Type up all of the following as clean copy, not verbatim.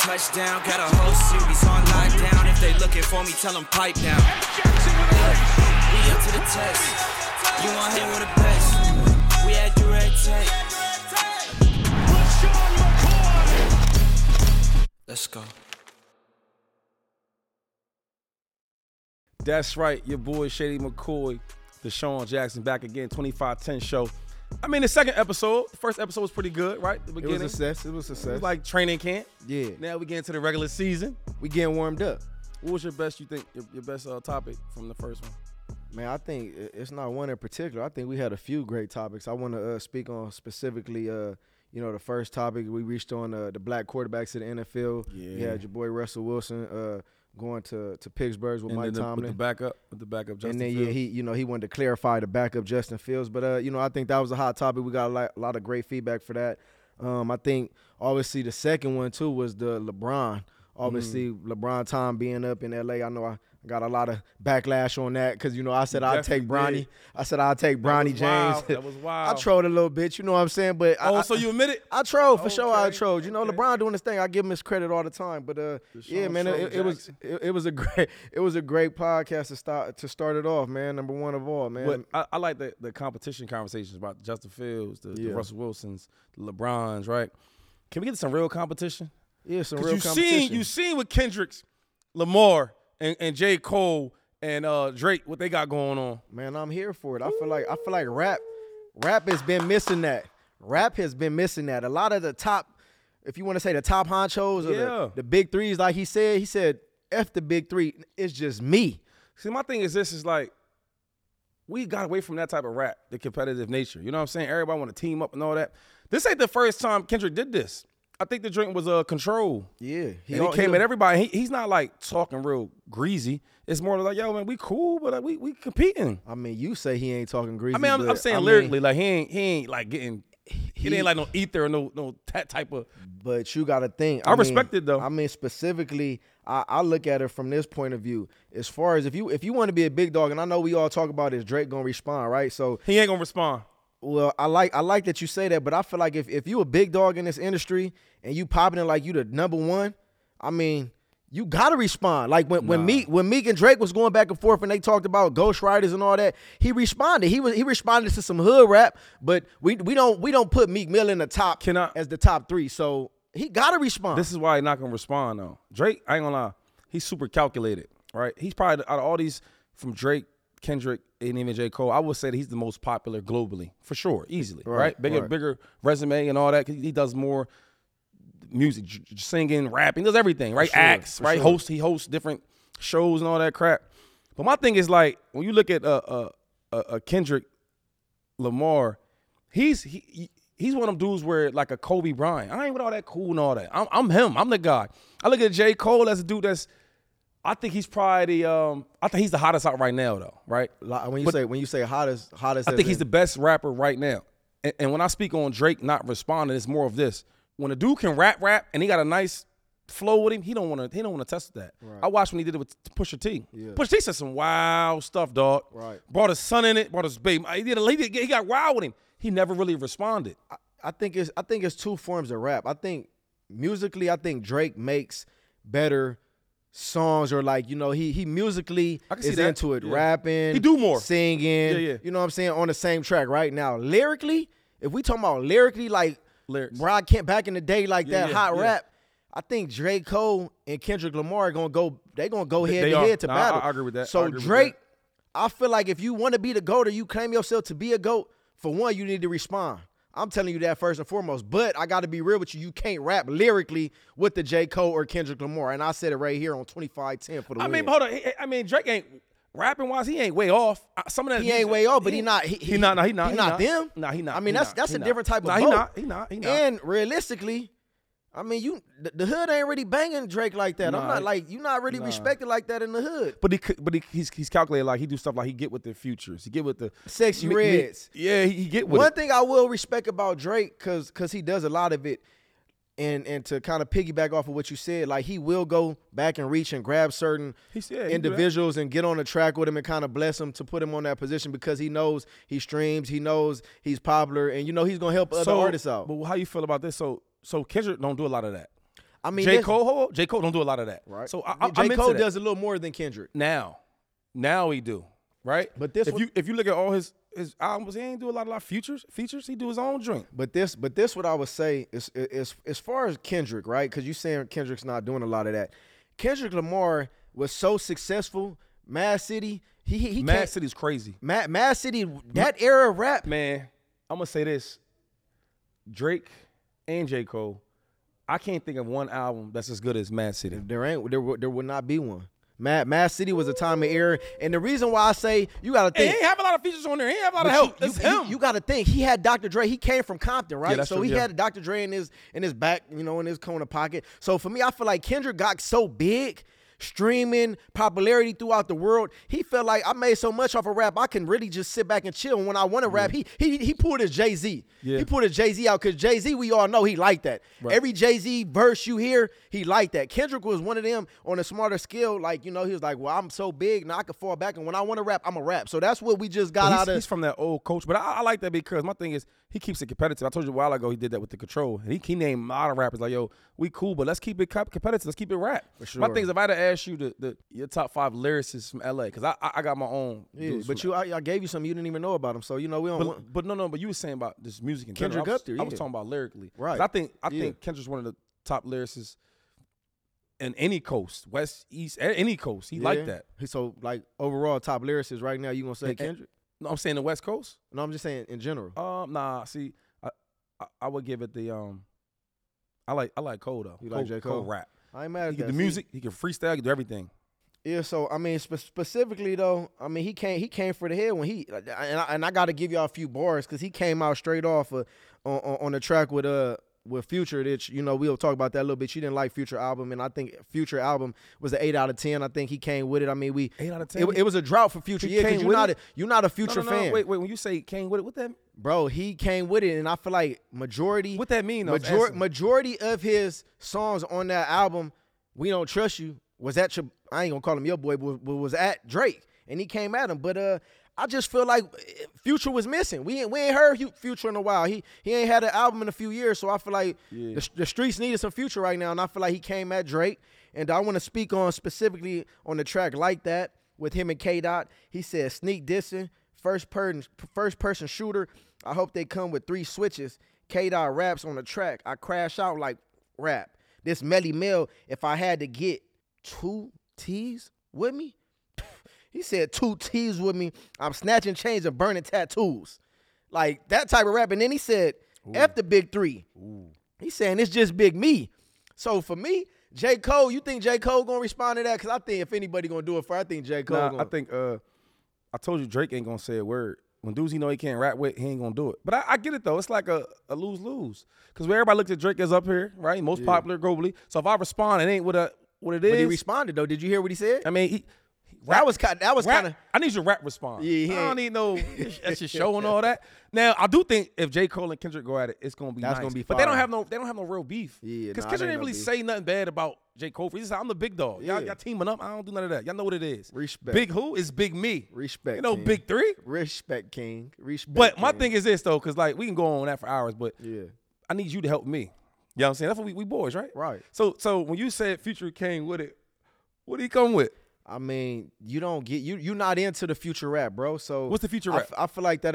touchdown. Got a whole series on lockdown. If they looking for me, tell them pipe down. We up to the test. You want hit with the best. We had direct take. Let's go. That's right, your boy Shady McCoy, Deshaun Jackson, back again, 2510 show. I mean, the second episode, the first episode was pretty good, right? The beginning. It was a success. It was like training camp. Yeah. Now we get into the regular season. We getting warmed up. What was your best, your best topic from the first one? Man, I think it's not one in particular. I think we had a few great topics. I want to speak on specifically, the first topic we reached on the black quarterbacks in the NFL. Yeah. You had your boy Russell Wilson going to Pittsburgh with Mike Tomlin. With the backup Justin and then Fields. he wanted to clarify the backup Justin Fields. But I think that was a hot topic. We got a lot of great feedback for that. I think obviously the second one too was the LeBron. Obviously LeBron time being up in LA. I know I got a lot of backlash on that because I said I'd take Bronny. I said I'd take Bronny James. That was wild. I trolled a little bit, you know what I'm saying? But so you admit it? I trolled for sure. I Okay. trolled. LeBron doing his thing. I give him his credit all the time. But yeah, man, it was a great podcast to start it off, man. Number one of all, man. But I like the competition conversations about Justin Fields, the Russell Wilsons, the LeBrons, right? Can we get some real competition? Yeah, some real competition. You seen with Kendrick's, Lamar, and J. Cole and Drake, what they got going on. Man, I'm here for it. I feel like rap has been missing that. Rap has been missing that. A lot of the top, if you want to say the top honchos or the big threes, like he said, F the big three, it's just me. See, my thing is this is like, we got away from that type of rap, the competitive nature. You know what I'm saying? Everybody want to team up and all that. This ain't the first time Kendrick did this. I think the drink was Control. Yeah. He came at everybody. He's not like talking real greasy. It's more like, yo, man, we cool, but we competing. I mean, you say he ain't talking greasy. I mean, I'm saying lyrically, like he ain't like getting, he ain't like no ether or no that type of. But you got to think. I respect it though. I mean, specifically, I look at it from this point of view. As far as if you want to be a big dog, and I know we all talk about is Drake gonna respond, right? So he ain't gonna respond. Well, I like that you say that, but I feel like if you a big dog in this industry and you popping it like you the number one, I mean, you gotta respond. Like when Meek and Drake was going back and forth and they talked about ghostwriters and all that, he responded. He responded to some hood rap, but we don't put Meek Mill in the top as the top three. So he gotta respond. This is why he's not gonna respond though. Drake, I ain't gonna lie, he's super calculated, right? He's probably out of all these from Drake, Kendrick, and even J. Cole, I would say that he's the most popular globally, for sure, easily, right? Bigger resume and all that. He does more music, singing, rapping, does everything, right? Acts, right? Sure. He hosts different shows and all that crap. But my thing is like, when you look at Kendrick Lamar, he's one of them dudes where like a Kobe Bryant. I ain't with all that cool and all that. I'm him. I'm the guy. I look at J. Cole as a dude that's, I think he's probably I think he's the hottest out right now though, right? When you say hottest, I think he's the best rapper right now. And when I speak on Drake not responding, it's more of this. When a dude can rap and he got a nice flow with him, he don't want to test that. Right. I watched when he did it with Pusha T. Yeah. Pusha T said some wild stuff, dog. Right. Brought his son in it, brought his baby. He got wild with him. He never really responded. I think it's two forms of rap. I think musically, Drake makes better songs, or like, he musically is into it, rapping, he do more, singing, you know what I'm saying, on the same track. Right now, lyrically, if we talking about lyrically, like Broad Kent back in the day, like that hot rap, I think Drake Cole and Kendrick Lamar are gonna go head to head to battle. I agree with that. So Drake, I feel like if you want to be the GOAT or you claim yourself to be a GOAT, for one, you need to respond. I'm telling you that first and foremost. But I got to be real with you. You can't rap lyrically with the J. Cole or Kendrick Lamar. And I said it right here on 2510 for the win. I mean, hold on. I mean, Drake ain't rapping-wise, he ain't way off. Some of that he ain't way off, but he not them. No, he not. I mean, that's a different type of GOAT. He not. And realistically, I mean, the hood ain't really banging Drake like that. I'm not like, you not really respected like that in the hood. But he's calculated, like he do stuff like he get with the Futures, he get with the Sexy Reds. Yeah, he get with One thing I will respect about Drake, cause he does a lot of it, and to kind of piggyback off of what you said, like he will go back and reach and grab certain individuals and get on the track with him and kind of bless them to put him on that position, because he knows he streams, he knows he's popular, and he's gonna help other artists out. But how you feel about this? So Kendrick don't do a lot of that. I mean, J. Cole don't do a lot of that. right? So I'm J. into Cole that. does a little more than Kendrick. Now he do, right? But this if you look at all his albums, he ain't do a lot of features. He do his own drink. But this what I would say is as far as Kendrick, right? Because you saying Kendrick's not doing a lot of that. Kendrick Lamar was so successful. Mad City, he Mad can't- City's crazy. Mad City, that era of rap. Man, I'm gonna say this: Drake and J. Cole. I can't think of one album that's as good as Mad City. There would not be one. Mad City was a time of era, and the reason why I say you got to He think. ain't have a lot of features on there. He ain't have a lot of But help. you, It's him. You got to think he had Dr. Dre. He came from Compton, right? that's So true, he yeah. had Dr. Dre in his back, in his corner pocket. So for me, I feel like Kendrick got so big, streaming popularity throughout the world. He felt like I made so much off of rap, I can really just sit back and chill. And when I want to rap, he pulled his Jay-Z. Yeah. He pulled his Jay-Z out because Jay-Z, we all know he liked that. Right. Every Jay-Z verse you hear, he liked that. Kendrick was one of them on a smarter scale. Like, he was like, well, I'm so big, now I can fall back. And when I want to rap, I'm a rap. So that's what we just got out of. He's from that old coach, but I like that because my thing is he keeps it competitive. I told you a while ago he did that with the Control, and he named a lot of rappers like, yo, we cool, but let's keep it competitive. Let's keep it rap. For sure. My thing is if I had to ask you your top 5 lyricists from LA, because I got my own. Yeah, dudes but from- I gave you something you didn't even know about him. So we don't want. but you were saying about this music in Kendrick general. up there, I was yeah. talking about lyrically. Right. 'Cause I Yeah. think Kendrick's one of the top lyricists in any coast, West, East, any coast. He like that. So like overall top lyricists right now, you gonna say And- Kendrick? No, I'm saying the West Coast. No, I'm just saying in general. Nah. See, I would give it the I like Cole though. You like J. Cole? rap. I ain't mad He at can that. do music. He can freestyle. He can do everything. Yeah, so I mean specifically though, I mean he came for the head when and I got to give y'all a few bars because he came out straight off on the track with Future. That we'll talk about that a little bit. You didn't like Future album, and I think Future album was an 8 out of 10. I think he came with it. I mean 8 out of 10. It was a drought for Future. He Yeah, came because with it? you're not a Future No. fan. Wait. When you say came with it, what that Bro, he came with it, and I feel like majority mean? Though? majority of his songs on that album, We Don't Trust You, was at I ain't gonna call him your boy, but was at Drake, and he came at him. But I just feel like Future was missing. We ain't heard Future in a while. He ain't had an album in a few years, so I feel like the streets needed some Future right now, and I feel like he came at Drake. And I want to speak on specifically on the track Like That with him and K-Dot. He said sneak dissing, first person shooter. I hope they come with 3 switches. K-Dot raps on the track. I crash out like rap. This Melly Mel, if I had to get 2 T's with me, he said 2 T's with me, I'm snatching chains and burning tattoos. Like that type of rap. And then he said, F the big 3. He's saying it's just big me. So for me, J. Cole, you think J. Cole gonna respond to that? Because I think if anybody gonna do it for, I think J. Cole Nah, gonna. I think I told you Drake ain't gonna say a word. When dudes he know he can't rap with, he ain't gonna do it. But I get it though. It's like a lose-lose. Because where everybody looks at Drake as up here, right? Most popular globally. So if I respond, it ain't what it is. But he responded though. Did you hear what he said? I mean, that was kind of. I need your rap response. Yeah, he I don't ain't- need no that's your show and all that. Now I do think if J. Cole and Kendrick go at it, it's gonna be That's nice. gonna be but they don't fire. have no real beef. Yeah, because nah, Kendrick it ain't didn't no really beef. say nothing bad about J. Cole. He said I'm the big dog. Yeah. Y'all teaming up. I don't do none of that. Y'all know what it is. Respect. Big who is big me. Respect. You know, King. big 3. Respect, King. Respect. But my King. thing is this though, because like we can go on that for hours, but Yeah. I need you to help me. You know what I'm saying? That's what we boys, right? Right. So when you said Future came with it, what did he come with? I mean, you don't get you're not into the Future rap, bro. So What's the Future rap? I feel like that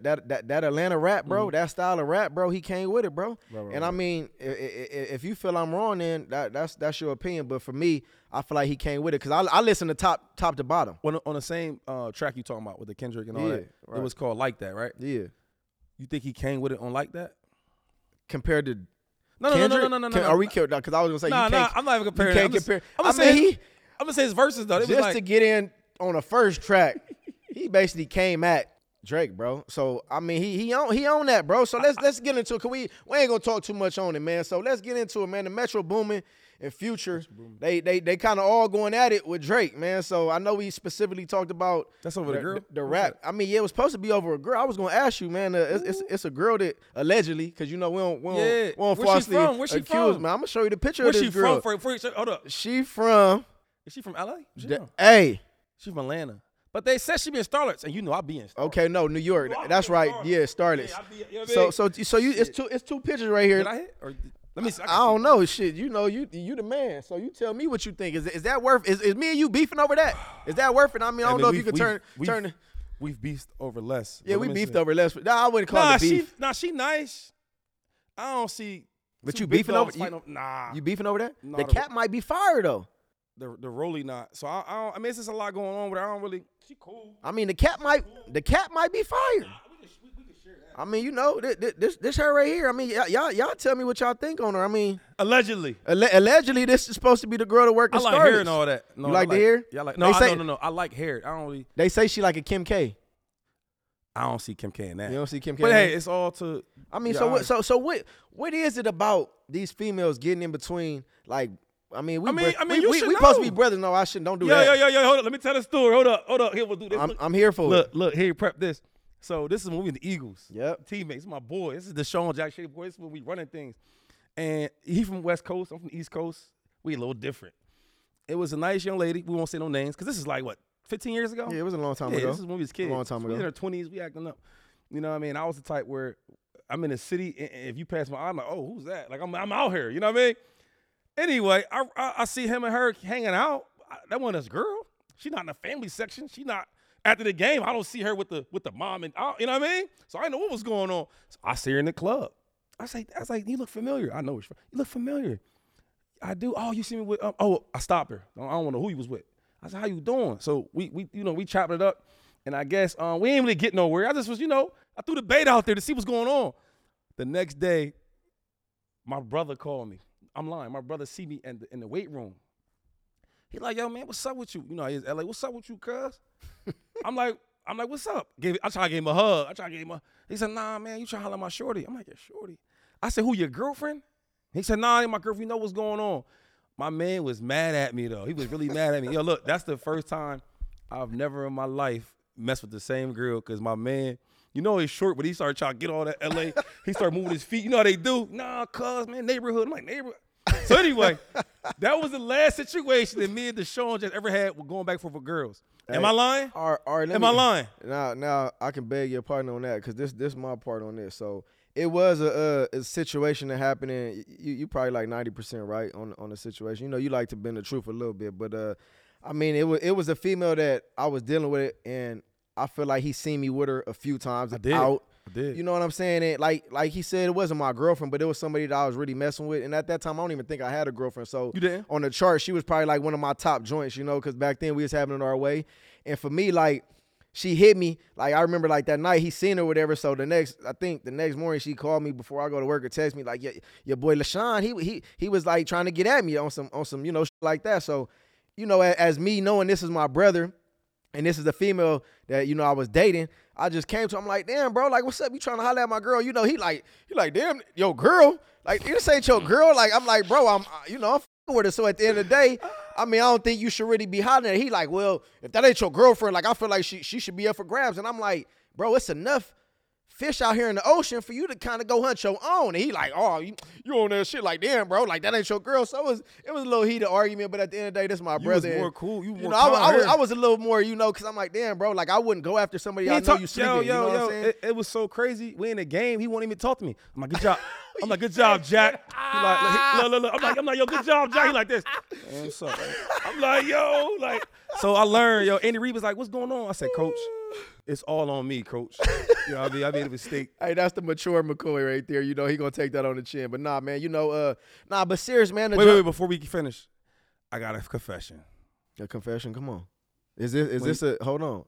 Atlanta rap, bro. That style of rap, bro. He came with it, bro. Right, and I mean, if you feel I'm wrong, then that's your opinion. But for me, I feel like he came with it because I listen to top to bottom. On the same track you talking about with the Kendrick and all Yeah, that, right. it was called Like That, right? Yeah. You think he came with it on Like That? Compared to No. Are we? Because I was gonna say Nah, you can't. I'm not even comparing. You it. can't compare. I'm I gonna say mean, I'm gonna say his verses though. It was just like, to get in on the first track, he basically came at Drake, bro. So I mean, he on that, bro. So let's get into it. Cause we ain't gonna talk too much on it, man. So let's get into it, man. The Metro Boomin and Future, they kind of all going at it with Drake, man. So I know we specifically talked about That's over the girl? the rap. I mean, yeah, it was supposed to be over a girl. I was gonna ask you, man. It's a girl that allegedly, cause you know we don't Yeah. falsely Where she from? Where she accuse, from? man. I'm gonna show you the picture where's of she this girl. from? Hold up. She from Is she from LA? hey. She from Atlanta. But they said she be in Starlets, and you know I be in Starlets. Okay, no, New York. Well, I That's be right. Starlets. Yeah, Starlets. Yeah, I be- you know what I mean? So you it's two pictures right here. Did I hit? Or Let me see. I don't know. Shit, you know, you the man. So you tell me what you think. Is that worth? Is me and you beefing over that? Is that worth it? I mean, I don't know if you could turn. We've beefed over less. Yeah, we beefed over less. Nah, I wouldn't call it beef. She nice. I don't see. But you beefing over? Nah. You beefing over that? No, the cat might be fired though. The Rolly not. So I mean, it's just a lot going on with her. I don't really. She cool. I mean, the cat might be fired. We can share that. I mean, you know, this her right here. I mean, y'all tell me what y'all think on her. I mean, allegedly, this is supposed to be the girl that worked. I like hair and all that. No, you like the hair? Yeah, no. I like hair. I don't really. They say she like a Kim K. I don't see Kim K in that. You don't see Kim K. But hey, it's all to. I mean, so what is it about these females getting in between? Like, I mean, we supposed to be brothers. No, I shouldn't. Don't do that. Yo, hold up. Let me tell the story. Hold up. Here, we'll do this. I'm here for it. Look, here, prep this. So this is when we in the Eagles. Yep. Teammates, my boy. This is Deshaun Jack Shea boy. This is when we running things. And he from West Coast. I'm from East Coast. We a little different. It was a nice young lady. We won't say no names because this is like, what, 15 years ago? Yeah, it was a long time ago. This is when we was kids. A long time ago. We in our 20s. We acting up. You know what I mean? I was the type where I'm in the city, and if you pass my eye, I'm like, oh, who's that? Like, I'm out here. You know what I mean? Anyway, I see him and her hanging out. That one is girl. She not in the family section. She not after the game. I don't see her with the mom and you know what I mean? So I didn't know what was going on. So I see her in the club. I was like, you look familiar. I know you look familiar. I do. Oh, you see me with I stopped her. I don't know who you was with. I said, how you doing? So we chopped it up. And I guess we ain't really get nowhere. I just was, I threw the bait out there to see what's going on. The next day, my brother called me. I'm lying. My brother see me in the weight room. He like, yo, man, what's up with you? You know, he's LA. What's up with you, cuz? I'm like, what's up? I try to give him a hug. He said, nah, man, you trying to holler at my shorty. I'm like, yeah, shorty. I said, who, your girlfriend? He said, nah, ain't my girlfriend. You know what's going on. My man was mad at me, though. He was really mad at me. Yo, look, that's the first time I've never in my life messed with the same girl because my man, he's short, but he started trying to get all that LA. He started moving his feet. You know how they do? Nah, cuz, man, neighborhood. I'm like, neighborhood. So anyway, that was the last situation that me and Deshaun just ever had with going back for girls. Am I lying? Am I lying? Now I can beg your pardon on that because this is my part on this. So it was a situation that happened, and you probably like 90% right on the situation. You like to bend the truth a little bit, but I mean, it was a female that I was dealing with, and I feel like he seen me with her a few times. I did. You know what I'm saying? And like he said, it wasn't my girlfriend, but it was somebody that I was really messing with. And at that time, I don't even think I had a girlfriend. So you didn't? On the chart, she was probably like one of my top joints, because back then we was having it our way. And for me, like, she hit me. Like, I remember like that night he seen her or whatever. So the next morning she called me before I go to work and text me like, yeah, your boy LaShawn, he was like trying to get at me on some shit like that. So, as me knowing this is my brother and this is the female that, I was dating, I just came to him, I'm like, damn, bro, like, what's up? You trying to holler at my girl? He like, damn, yo, girl, like, this ain't your girl. Like, I'm like, bro, I'm fucking with her. So at the end of the day, I mean, I don't think you should really be hollering at her. He like, well, if that ain't your girlfriend, like, I feel like she should be up for grabs. And I'm like, bro, it's enough fish out here in the ocean for you to kind of go hunt your own. And he like, oh, you on that shit, like, damn, bro, like, that ain't your girl. So it was a little heated argument, but at the end of the day, this is my brother. You was more cool. I was a little more, because I'm like, damn, bro, like, I wouldn't go after somebody I know you sleeping. You know what I'm saying? It was so crazy. We in the game. He won't even talk to me. I'm like, good job. I'm like, good job, Jack. He like, look. I'm like, yo, good job, Jack. He like this. What's up? I'm like, yo, like. So I learned, Andy Reid was like, what's going on? I said, Coach, it's all on me, Coach. You know what I mean? I made a mistake. Hey, that's the mature McCoy right there. He gonna take that on the chin. But nah, man, but serious, man. Wait, before we finish, I got a confession. A confession? Come on. Hold on.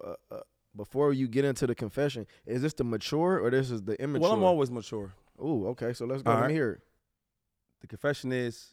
Before you get into the confession, is this the mature or this is the immature? Well, I'm always mature. Ooh, okay. So let's go and hear it. The confession is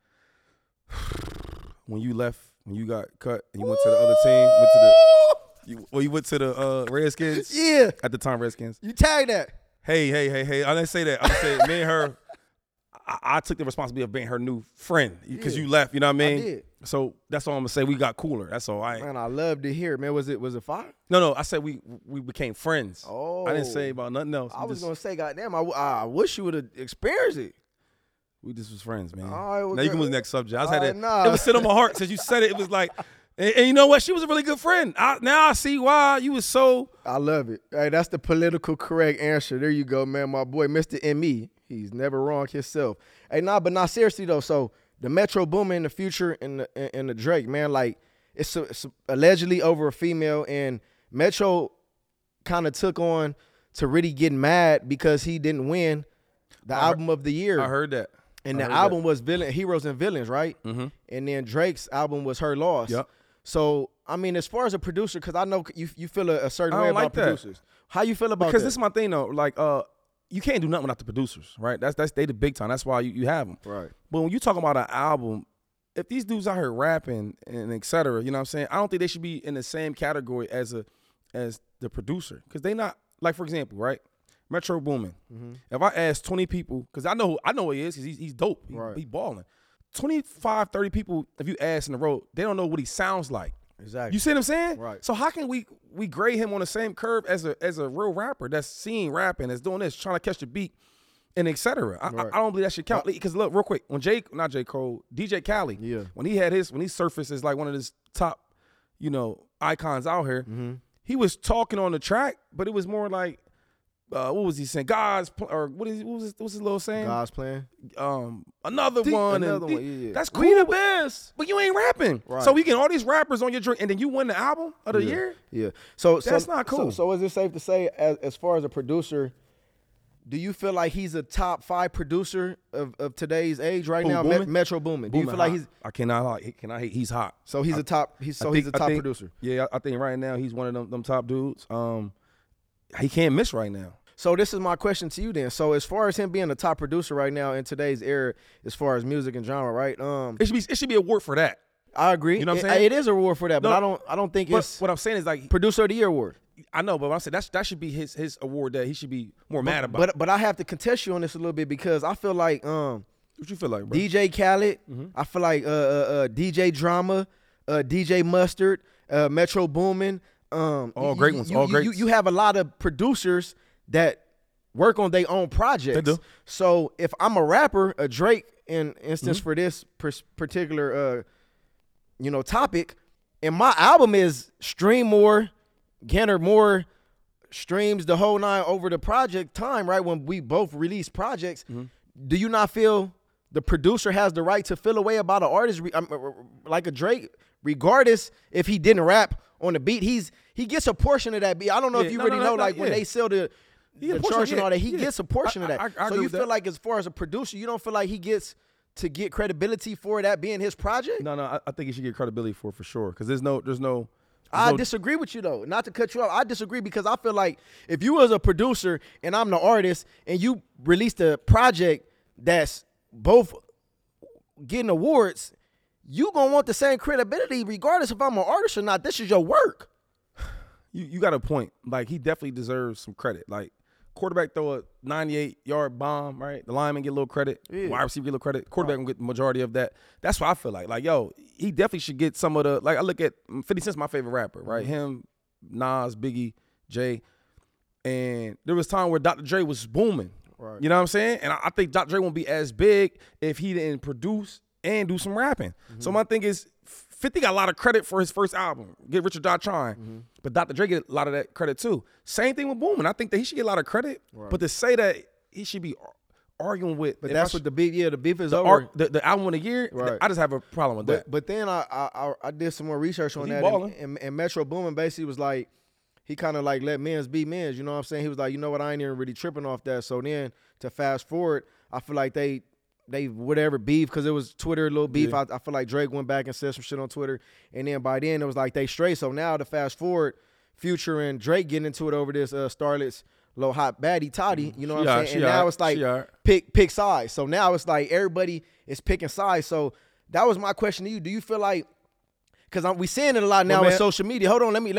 when you left, when you got cut and you went to the other team, you went to the Redskins. Yeah. At the time, Redskins. You tagged that. Hey. I didn't say that. I said me and her, I took the responsibility of being her new friend because you left, you know what I mean? I did. So that's all I'm going to say. We got cooler. That's all. Man, I love to hear it, man. Was it fire? No. I said we became friends. Oh. I didn't say about nothing else. I was going to say, goddamn, I wish you would have experienced it. We just was friends, man. All right, well, now you can move to the next subject. It nah. was sit on my heart since you said it. It was like, and you know what? She was a really good friend. Now I see why you was so. I love it. Hey, that's the political correct answer. There you go, man. My boy, Mr. M.E. He's never wrong himself. Hey, but not seriously though. So the Metro Boomin in the future and the Drake, man, like it's allegedly over a female, and Metro kind of took on to really get mad because he didn't win the album of the year. I heard that. And the album was Heroes and Villains, right? Mm-hmm. And then Drake's album was Her Loss. Yep. So, I mean, as far as a producer, because I know you feel a certain I way don't about like that. producers. How you feel about Because that? this is my thing though. Like, you can't do nothing without the producers, right? That's they the big time. That's why you have them. Right. But when you talk about an album, if these dudes out here rapping and et cetera, you know what I'm saying? I don't think they should be in the same category as the producer, because they not, like, for example, right? Metro Boomin. Mm-hmm. If I ask 20 people, because I know who he is, because he's dope. He balling. 25, 30 people, if you ask in the road, they don't know what he sounds like. Exactly. You see what I'm saying? Right. So how can we grade him on the same curve as a real rapper that's seen rapping, that's doing this, trying to catch the beat, and et cetera? I don't believe that should count. Because look, real quick, when DJ Khaled, when he surfaced as like one of his top, icons out here, Mm-hmm. he was talking on the track, but it was more like, what was he saying? God's what's his little saying? God's plan. Another one. Yeah. That's cool. We the best. But you ain't rapping. Right. So we get all these rappers on your drink, and then you win the album of the year? Yeah. So That's not cool. So is it safe to say, as far as a producer, do you feel like he's a top 5 producer of today's age right now? Boomin? Metro Boomin. Do you feel like he's? I cannot hate. He's hot. So he's a top. He's a top producer. Yeah, I think right now he's one of them top dudes. He can't miss right now. So this is my question to you then. So as far as him being a top producer right now in today's era, as far as music and genre, right? It should be a award for that. I agree. You know what I'm saying? It is a award for that, but No, I don't think But it's what I'm saying is, like, producer of the year award. I know, but what I'm saying that should be his award that he should be more mad about. But I have to contest you on this a little bit, because I feel like What you feel like, bro? DJ Khaled, I feel like DJ Drama, DJ Mustard, Metro Boomin. All great ones. All great. You have a lot of producers that work on their own projects. They do. So if I'm a rapper, a Drake in instance for this particular topic, and my album is stream more, garner more streams, the whole nine over the project time, right? When we both release projects, do you not feel the producer has the right to feel a way about an artist like a Drake, regardless if he didn't rap on the beat? He gets a portion of that beat. I don't know if you know, when they sell the charge and all that, he gets a portion of that. I so you feel like, as far as a producer, you don't feel like he gets to get credibility for that being his project? No, I think he should get credibility for sure, because there's no. I disagree with you though. Not to cut you off, I disagree, because I feel like if you was a producer and I'm the artist and you released a project that's both getting awards, you gonna want the same credibility regardless if I'm an artist or not. This is your work. You got a point. Like, he definitely deserves some credit. Like, quarterback throw a 98-yard bomb, right? The lineman get a little credit. Yeah. Wide receiver get a little credit. Quarterback gonna get the majority of that. That's what I feel like. Like, yo, he definitely should get some of the, like, I look at 50 Cent's my favorite rapper, right? Him, Nas, Biggie, Jay. And there was time where Dr. Dre was booming. Right. You know what I'm saying? And I think Dr. Dre won't be as big if he didn't produce and do some rapping. So my thing is, 50 got a lot of credit for his first album, Get Rich or Die Trying. But Dr. Dre get a lot of that credit too. Same thing with Boomin. I think that he should get a lot of credit. Right. But to say that he should be arguing with, but that's what the beef. Yeah, the beef is over. The album of the year. Right. I just have a problem with that. But then I did some more research on that, and Metro Boomin basically was like, he kind of like let men's be men's. You know what I'm saying? He was like, you know what, I ain't even really tripping off that. So then to fast forward, I feel like they whatever beef, because it was Twitter, a little beef. Yeah. I feel like Drake went back and said some shit on Twitter, and then by then it was like they straight. So now to fast forward, Future and Drake getting into it over this Starlet's little hot baddie Toddy. You know what I'm saying? And now it's like pick sides. So now it's like everybody is picking sides. So that was my question to you. Do you feel like, because we seeing it a lot now on social media. Hold on, let me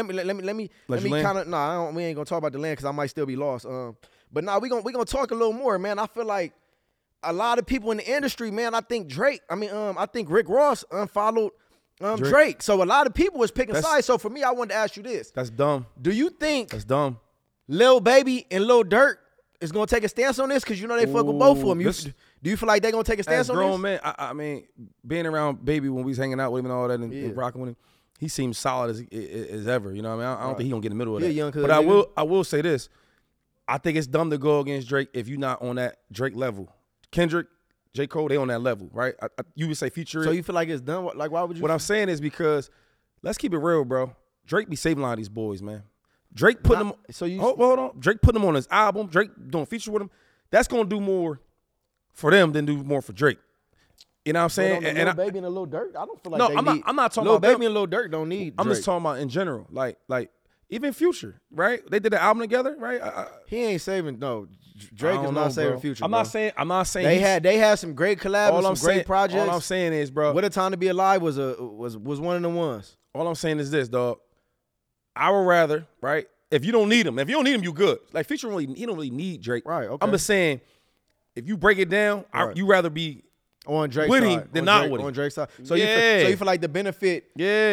kind of we ain't gonna talk about the land because I might still be lost. But now we gonna talk a little more, man. I feel like a lot of people in the industry, man. I think I think Rick Ross unfollowed Drake. So a lot of people was picking sides. So for me, I wanted to ask you this. That's dumb. Do you think that's dumb? Lil Baby and Lil Durk is gonna take a stance on this? Because you know they fuck with both of them. Do you feel like they gonna take a stance on this? Grown man, I mean, being around Baby when we was hanging out with him and all that and rocking with him, he seems solid as ever. You know what I mean? I don't think he gonna get in the middle of that. Young but I will say this. I think it's dumb to go against Drake if you're not on that Drake level. Kendrick, J. Cole, they on that level, right? You would say Future. So you feel like it's done? Like, why would you? What I'm saying is because, let's keep it real, bro. Drake be saving a lot of these boys, man. Drake putting them. So you hold on. Drake putting them on his album. Drake doing feature with him. That's gonna do more for them than do more for Drake. You know what I'm saying? And Lil Baby and a Lil Durk, I don't feel like no, they I'm not talking Lil about them. Baby and Lil Durk don't need. I'm Drake. just talking about in general, like even Future, right? They did an album together, right? He ain't saving. No, Drake is not saving Future. I'm bro. not saying they had some great collabs, some great projects. All I'm saying is, bro, What a Time to Be Alive was one of the ones. all I'm saying is this, dog. I would rather, right? If you don't need him, you good. Like Future, he don't really need Drake. Right, okay. I'm just saying, if you break it down, Right. you rather be On Drake's with side. him than On not Drake, with him. On Drake's side. So Yeah. you feel like the benefit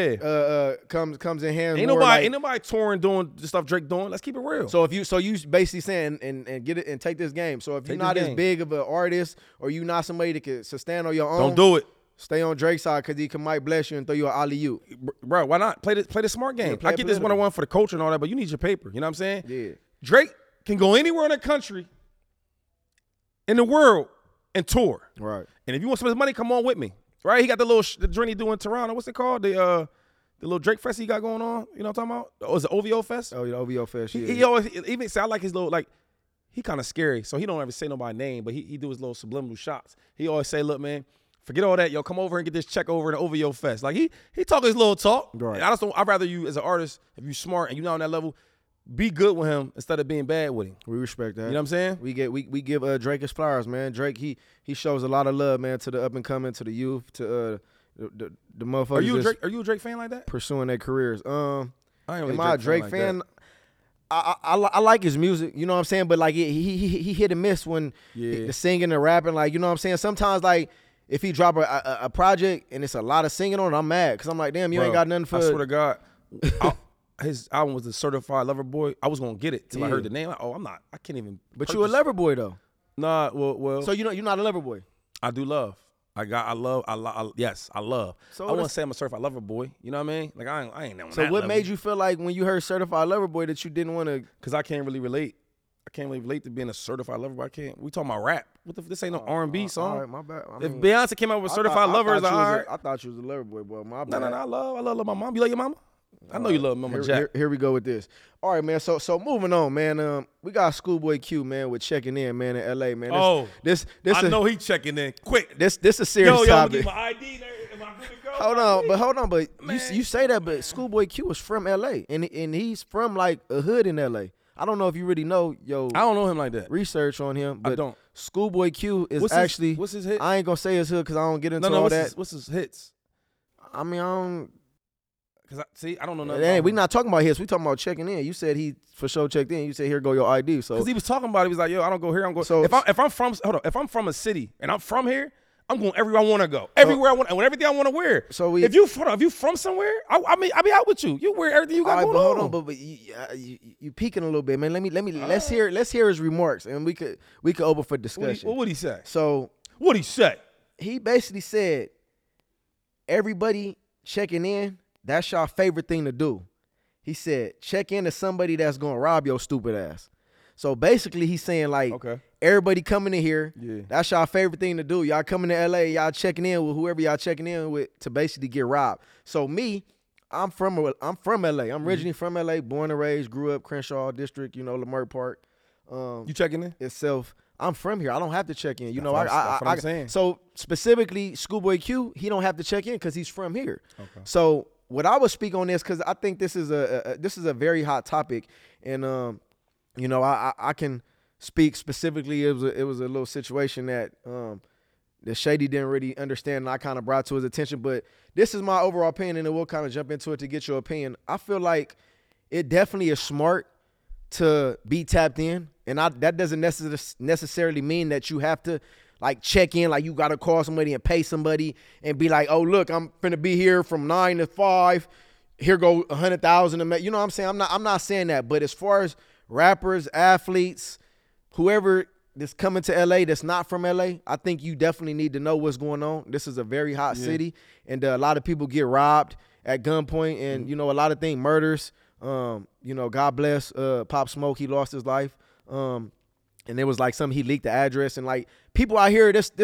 comes in hands. ain't more nobody like, touring doing the stuff Drake doing. Let's keep it real. So you basically saying and get it and take this game. So if you're Take not this as game. big of an artist or you not somebody that can sustain on your own, don't do it, Stay on Drake's side because he might bless you and throw you an alley-oop. bro. Why not play the smart game? play I get this political. 101 for the culture and all that, but you need your paper. You know what I'm saying? Yeah. Drake can go anywhere in the country, in the world, and tour. Right. And if you want some of his money, come on with me. Right? He got the little the journey doing in Toronto. What's it called? The little Drake Fest he got going on. You know what I'm talking about? Oh, is it OVO Fest? Oh, yeah, OVO Fest. Yeah. He always even sound like his little like he kind of scary. So he don't ever say nobody's name, but he do his little subliminal shots. He always say, "Look, man, forget all that. Yo, come over and get this check over in the OVO Fest." Like he talk his little talk. Right. And I'd rather you as an artist, if you smart and you not on that level, be good with him instead of being bad with him. We respect that. You know what I'm saying? We give Drake his flowers, man. Drake he shows a lot of love, man, to the up and coming, to the youth, to the motherfuckers. Are you a Drake fan like that? pursuing their careers? I ain't really Am I a Drake like fan? that. I like his music, you know what I'm saying, but like he hit and miss when Yeah. the singing and rapping, like you know what I'm saying. Sometimes like if he drop a project and it's a lot of singing on it, I'm mad because I'm like, damn, you ain't Bro, got nothing for. I swear to God, his album was the Certified Lover Boy. I was gonna get it till I Yeah. heard the name. Like, I'm not. I can't even. But you a lover boy though, Nah. Well. so you're not a lover boy. I do love. Yes, I love. So I want to that's- say I'm a certified lover boy. You know what I mean? Like I ain't that. So what made you feel like when you heard Certified Lover Boy that you didn't want to? Because I can't really relate. I can't really relate to being a certified lover. But I can't. We talking about rap. This ain't no R&B song. All right, my bad. I If mean, Beyonce came out with certified lover, it's like, all right. I thought you was a lover boy, boy. My No, bad. I love my mom. You love your mama? I know you love Mama Jack. Here we go with this. All right, man. So moving on, man. We got Schoolboy Q, man, with checking in, man, in LA, man. This I know he checking in quick. This a serious I'm gonna topic. give my ID. Am I good to go? Hold on, but Man. you say that, but Schoolboy Q is from LA, and he's from like a hood in LA. I don't know if you really know I don't know him like that. research on him, but don't. Schoolboy Q is What's his hit? I ain't gonna say his hood because I don't get into all what's that. His, what's his hits? I mean, I don't. Cause I don't know nothing. We not talking about hits. We talking about checking in. You said he for sure checked in. You said here go your ID. So Because he was talking about it. He was like, yo, I don't go here. I'm going. So- if I'm from a city and I'm from here, I'm going everywhere I want to go. Everywhere I want, and everything I want to wear. So if you from somewhere, I mean, I'll be out with you. You wear everything you got all right, going but hold on. on, but you peeking a little bit, man. Let's hear his remarks, and we could open for discussion. What would he say? So What'd he say? he basically said, everybody checking in, that's your favorite thing to do. He said, check in to somebody that's gonna rob your stupid ass. So basically, he's saying like, Okay. everybody coming in here, Yeah. that's y'all favorite thing to do. Y'all coming to LA, y'all checking in with whoever y'all checking in with to basically get robbed. So me, I'm from LA. I'm originally from LA, born and raised, grew up Crenshaw District, Leimert Park. You checking in? Itself. I'm from here. I don't have to check in. That's what I'm saying. So specifically, Schoolboy Q, he don't have to check in because he's from here. Okay. So what I would speak on this because I think this is a very hot topic, and I can speak specifically. It was a little situation that Shady didn't really understand, and I kind of brought to his attention. But this is my overall opinion, and we'll kind of jump into it to get your opinion. I feel like it definitely is smart to be tapped in, and that doesn't necessarily mean that you have to like check in, like you got to call somebody and pay somebody and be like, oh look, I'm finna be here from 9 to 5. Here go 100,000. You know what I'm saying? I'm not saying that, but as far as rappers, athletes, whoever that's coming to LA that's not from LA, I think you definitely need to know what's going on. This is a very hot city, and a lot of people get robbed at gunpoint, and a lot of things, murders. God bless Pop Smoke. He lost his life And it was like something he leaked the address, and like people out here, this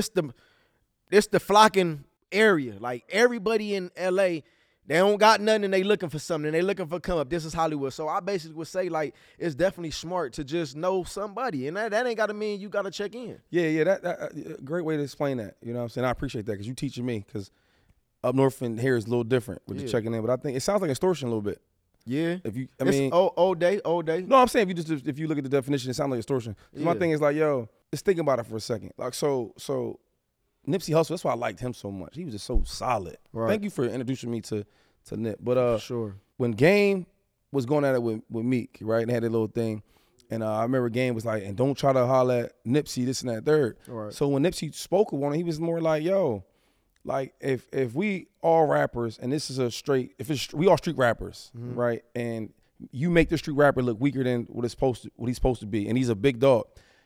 the flocking area. Like everybody in LA, they don't got nothing and they looking for something. They looking for come up. This is Hollywood. So I basically would say like it's definitely smart to just know somebody, and that ain't gotta mean you gotta check in. Yeah, that great way to explain that. You know what I'm saying? I appreciate that because you teaching me, because up north and here is a little different with the checking in. But I think it sounds like extortion a little bit. Yeah. If you, old day. No, I'm saying if you look at the definition, it sounds like extortion. So my thing is like, yo, just think about it for a second. Like so Nipsey Hussle, that's why I liked him so much. He was just so solid. Right. Thank you for introducing me to Nip. But sure. When Game was going at it with Meek, right, and had that little thing, and I remember Game was like, and don't try to holler at Nipsey, this and that, third. Right. So when Nipsey spoke with one, he was more like, yo, like if we all rappers, and this is we all street rappers, right, and you make the street rapper look weaker than what he's supposed to be, and he's a big dog.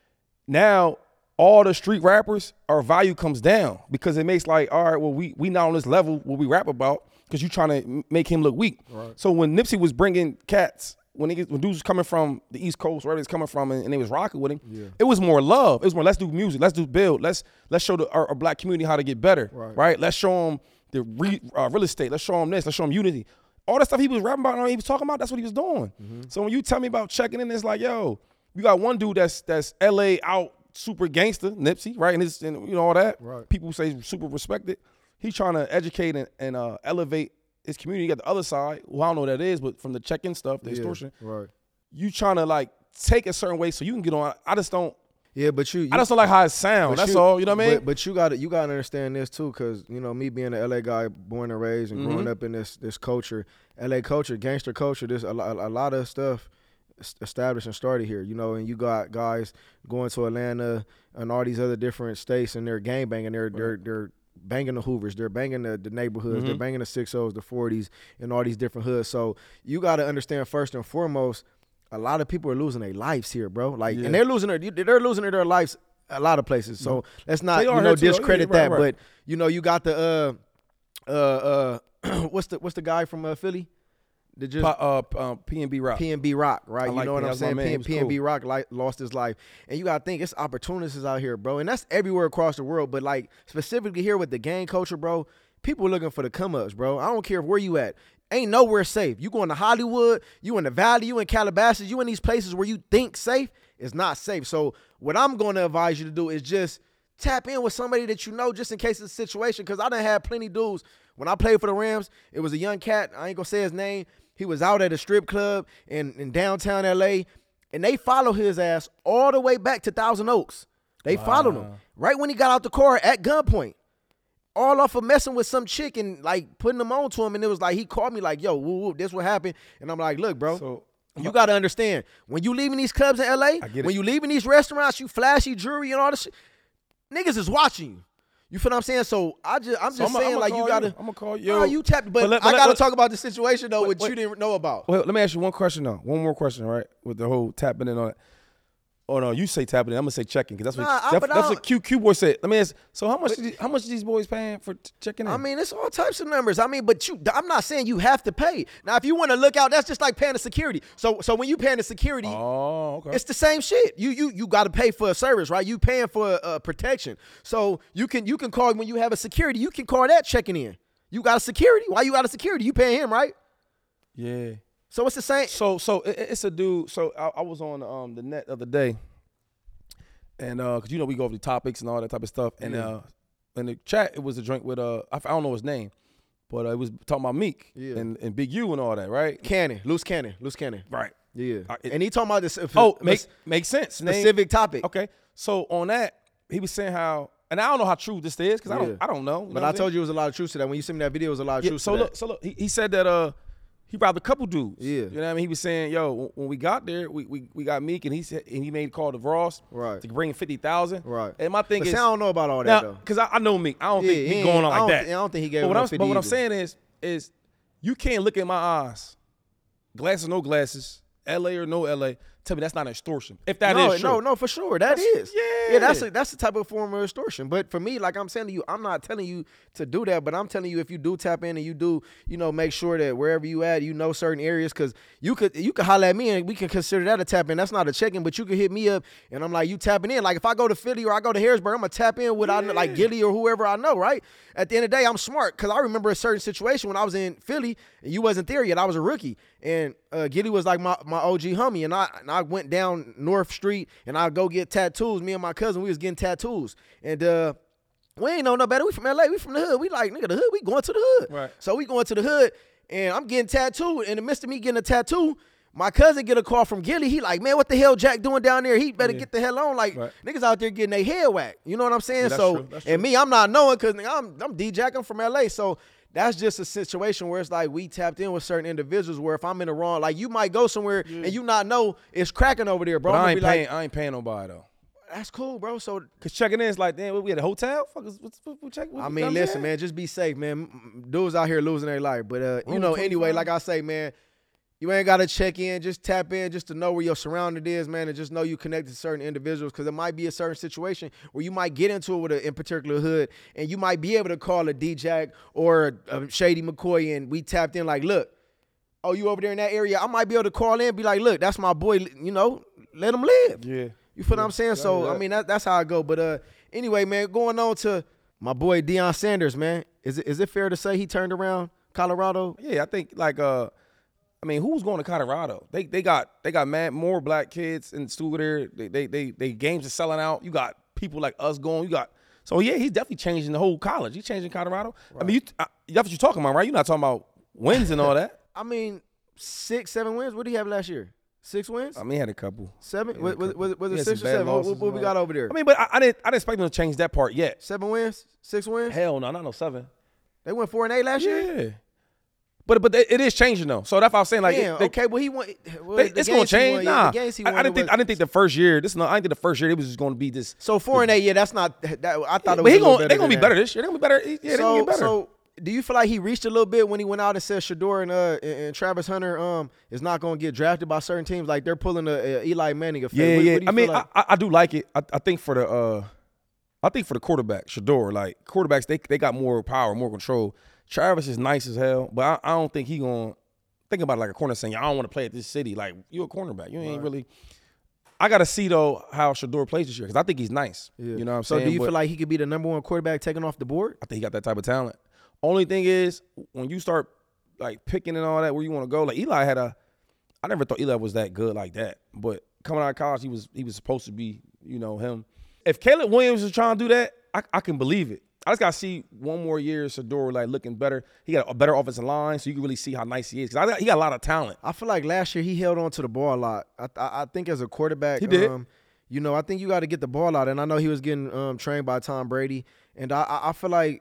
Now all the street rappers, our value comes down because it makes like, all right, well we not on this level what we rap about because you trying to make him look weak. Right. So when Nipsey was bringing cats, when dudes was coming from the East Coast, wherever he's coming from, and they was rocking with him, it was more love. It was more, let's do music, let's do build, let's show our black community how to get better, right? Let's show them the real estate, let's show them this, let's show them unity. All that stuff he was rapping about, he was talking about, that's what he was doing. So when you tell me about checking in, it's like, yo, you got one dude that's LA out super gangster, Nipsey, right? And you know all that. Right. People say super respected. He's trying to educate and elevate his community. You got the other side, who I don't know what that is, but from the check-in stuff, the extortion, right? You trying to like take a certain way so you can get on. I just don't. Yeah, but I just don't like how it sounds. That's all. You know what I mean? But you gotta understand this too, because you know me being an LA guy, born and raised and growing up in this culture, LA culture, gangster culture. There's a lot of stuff established and started here, you know, and you got guys going to Atlanta and all these other different states, and they're gangbanging. They're banging the Hoovers, they're banging the neighborhoods, they're banging the 60s, the 40s, and all these different hoods. So you got to understand first and foremost, a lot of people are losing their lives here, bro. Like, and they're losing their lives a lot of places. So let's not discredit that. Right. But you know, you got the what's the guy from Philly? PNB Rock. PNB Rock, right? You know what I'm saying? PNB cool. Rock lost his life. And you got to think, it's opportunists out here, bro. And that's everywhere across the world. But, like, specifically here with the gang culture, bro, people are looking for the come-ups, bro. I don't care where you at. Ain't nowhere safe. You going to Hollywood, you in the Valley, you in Calabasas, you in these places where you think safe, it's not safe. So what I'm going to advise you to do is just tap in with somebody that you know just in case of the situation, because I done had plenty dudes. When I played for the Rams, it was a young cat. I ain't going to say his name. He was out at a strip club in downtown LA, and they followed his ass all the way back to Thousand Oaks. They followed him right when he got out the car at gunpoint, all off of messing with some chick and like putting them on to him. And it was like, he called me like, yo, woo, this what happened. And I'm like, look, bro, so you got to understand, when you leaving these clubs in LA, when you leaving these restaurants, you flashy jewelry and all this shit, niggas is watching you. You feel what I'm saying? So I'm just saying, like, you gotta. I'm gonna call you. No, you tapped, but I gotta talk about the situation though, which you didn't know about. Well, let me ask you one question though. One more question, right? With the whole tapping in on it. Oh no, you say tapping in. I'm gonna say checking because that's what Q boy said. Let me ask. So how much are these boys paying for checking in? I mean, it's all types of numbers. I mean, but I'm not saying you have to pay. Now, if you want to look out, that's just like paying the security. So when you paying the security, it's the same shit. You got to pay for a service, right? You paying for protection. So you can call when you have a security. You can call that checking in. You got a security. Why you got a security? You paying him, right? Yeah. So it's the same. So it's a dude. So I was on the net the other day, and because you know we go over the topics and all that type of stuff, and in the chat it was a drink with I don't know his name, but it was talking about Meek and Big U and all that, right? Loose Cannon, right? Yeah, and he talking about this. Makes sense. Specific topic. Okay, so on that he was saying how. And I don't know how true this is because I don't know. But I told you it was a lot of truth to that. When you sent me that video, it was a lot of truth to that. So look, he said that he robbed a couple dudes. Yeah. You know what I mean? He was saying, yo, when we got there, we got Meek and he made a call to Ross to bring 50,000. Right. And my thing is, I don't know about all that though. Because I know Meek. I don't think Meek going on like that. I don't think he gave but him 50. But what I'm saying is you can't look in my eyes, glasses, no glasses, LA or no LA, tell me that's not extortion. If that is true. No, for sure. That's Yeah. that's the type of form of extortion. But for me, like I'm saying to you, I'm not telling you to do that, but I'm telling you if you do tap in and you do, make sure that wherever you at, certain areas, because you could holler at me and we can consider that a tap in. That's not a check-in, but you could hit me up and I'm like, you tapping in. Like if I go to Philly or I go to Harrisburg, I'm gonna tap in with I know, like Gilly or whoever I know, right? At the end of the day, I'm smart because I remember a certain situation when I was in Philly and you wasn't there yet. I was a rookie. And Gilly was like my OG homie, and I went down North Street and I go get tattoos. Me and my cousin, we was getting tattoos, and we ain't know no better. We from LA, we from the hood. We like nigga the hood. We going to the hood. Right. So we going to the hood, and I'm getting tattooed. In the midst of me getting a tattoo, my cousin get a call from Gilly. He like, man, what the hell Jack doing down there? He better get the hell on. Like niggas out there getting their head whacked. You know what I'm saying? Yeah, that's so true. That's true. And me, I'm not knowing because I'm D-Jack. I'm from LA. So that's just a situation where it's like we tapped in with certain individuals where if I'm in the wrong, like you might go somewhere and you not know it's cracking over there, bro. But I ain't paying nobody though. That's cool, bro. So Cause checking in is like, damn, we at a hotel? What check? I mean, listen, man, just be safe, man. Dudes out here losing their life. But anyway, like I say, man, you ain't gotta check in, just tap in just to know where your surrounding is, man, and just know you connected to certain individuals because it might be a certain situation where you might get into it with in particular hood and you might be able to call a D-Jack or a Shady McCoy and we tapped in like, look, oh, you over there in that area? I might be able to call in and be like, look, that's my boy, let him live. Yeah. You feel what I'm saying? So, I mean, that's how I go. But anyway, man, going on to my boy Deion Sanders, man. Is it fair to say he turned around Colorado? Yeah, I think like I mean, who's going to Colorado? They got mad more black kids in school there. They games are selling out. You got people like us going. So yeah, he's definitely changing the whole college. He's changing Colorado. Right. I mean, that's what you're talking about, right? You're not talking about wins and all that. I mean, 6, 7 wins. What did he have last year? 6 wins? I mean, he had a couple. 7? Was it 6 or 7? What we got over there? I mean, but I didn't expect them to change that part yet. 7 wins? 6 wins? Hell no, not no 7. They went 4-8 last year? Yeah. But it is changing though. So that's why I was saying like, okay. Well, he won. It's gonna change. Nah, I didn't think the first year. I didn't think the first year it was just gonna be this. So 4-8, yeah, that's not. I thought it was. But they're gonna be better this year. They're gonna be better. Yeah, they're gonna be better. So do you feel like he reached a little bit when he went out and said Shador and Travis Hunter is not gonna get drafted by certain teams? Like they're pulling a Eli Manning effect. Yeah. I mean, like? I do like it. I think for the quarterback, Shador, like quarterbacks, they got more power, more control. Travis is nice as hell, but I don't think he gonna think about it like a corner saying, I don't want to play at this city. Like, you a cornerback. You ain't really – I got to see, though, how Shador plays this year because I think he's nice. Yeah. You know what I'm saying? So do you feel like he could be the number one quarterback taken off the board? I think he got that type of talent. Only thing is, when you start, like, picking and all that, where you want to go, like, Eli had I never thought Eli was that good like that. But coming out of college, he was supposed to be, him. If Caleb Williams is trying to do that, I can believe it. I just got to see one more year of Shador, like, looking better. He got a better offensive line, so you can really see how nice he is. Because he got a lot of talent. I feel like last year he held on to the ball a lot. I think as a quarterback, he did. I think you got to get the ball out. And I know he was getting trained by Tom Brady. And I feel like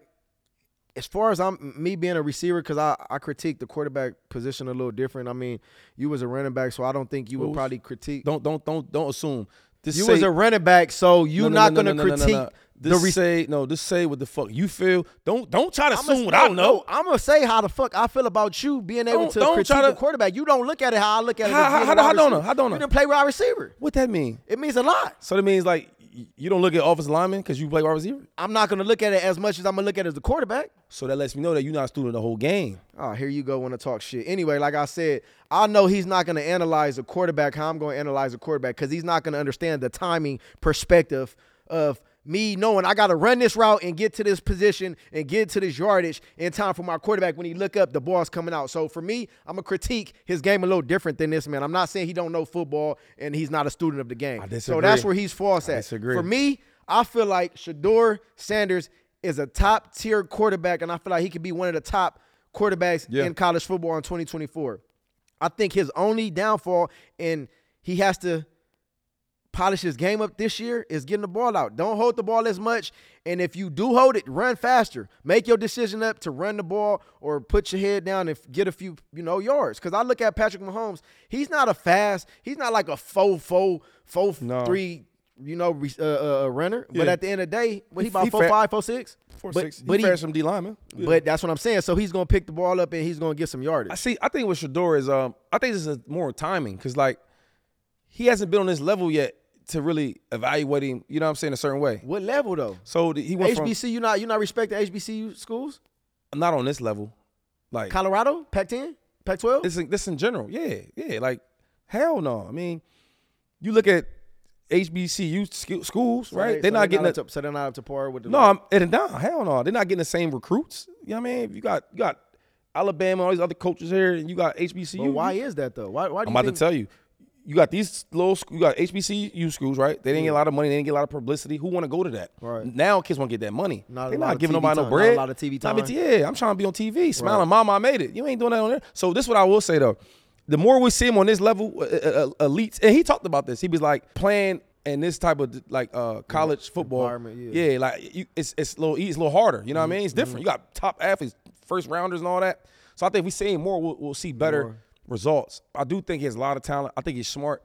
as far as me being a receiver, because I critique the quarterback position a little different. I mean, you was a running back, so I don't think you would probably critique. Don't assume. You was a running back, so you're not going to critique. Just say what the fuck you feel. Don't try to assume what I know. I'm gonna say how the fuck I feel about you being able to critique the quarterback. You don't look at it how I look at it. How don't know? You didn't play wide receiver. What that mean? It means a lot. So that means like you don't look at offensive lineman because you play wide receiver? I'm not gonna look at it as much as I'm gonna look at it as the quarterback. So that lets me know that you're not a student of the whole game. Oh, here you go want to talk shit. Anyway, like I said, I know he's not gonna analyze a quarterback how I'm gonna analyze a quarterback because he's not gonna understand the timing perspective of me knowing I got to run this route and get to this position and get to this yardage in time for my quarterback when he look up, the ball's coming out. So for me, I'm going to critique his game a little different than this man. I'm not saying he don't know football and he's not a student of the game. I disagree. So that's where he's false at. For me, I feel like Shador Sanders is a top-tier quarterback, and I feel like he could be one of the top quarterbacks in college football in 2024. I think his only downfall, and he has to polish his game up this year, is getting the ball out. Don't hold the ball as much, and if you do hold it, run faster. Make your decision up to run the ball or put your head down and get a few, yards. Because I look at Patrick Mahomes, he's not like a 4.3, runner. Yeah. But at the end of the day, he about 4.5, 4.6? 4.6. He fares some D lineman. Yeah. But that's what I'm saying. So he's going to pick the ball up and he's going to get some yardage. I think with Shador is, I think this is more timing because, like, he hasn't been on this level yet to really evaluate him. You know what I'm saying, a certain way. What level though? So he went HBC, you not respecting HBCU schools? not on this level, like Colorado, Pac-10, Pac-12. This in general, yeah. Like hell no. I mean, you look at HBCU schools, right? They're not getting so they're not up to par with the. No, hell no. They're not getting the same recruits. You know what I mean? You got Alabama, all these other coaches here, and you got HBCU. But why is that though? Why do I'm you about think? to tell you. You got these you got HBCU schools, right? They didn't get a lot of money. They didn't get a lot of publicity. Who want to go to that? Right. Now kids want to get that money. They're not giving TV nobody no time, bread. not a lot of TV time. I'm trying to be on TV, smiling, Mama, I made it. You ain't doing that on there. So this is what I will say, though. The more we see him on this level, elites, and he talked about this. He was like playing in this type of like college football. Environment, Yeah, like it's a little harder. You know what I mean? It's different. You got top athletes, first rounders and all that. So I think if we see him more, we'll see better results. I do think he has a lot of talent. I think he's smart.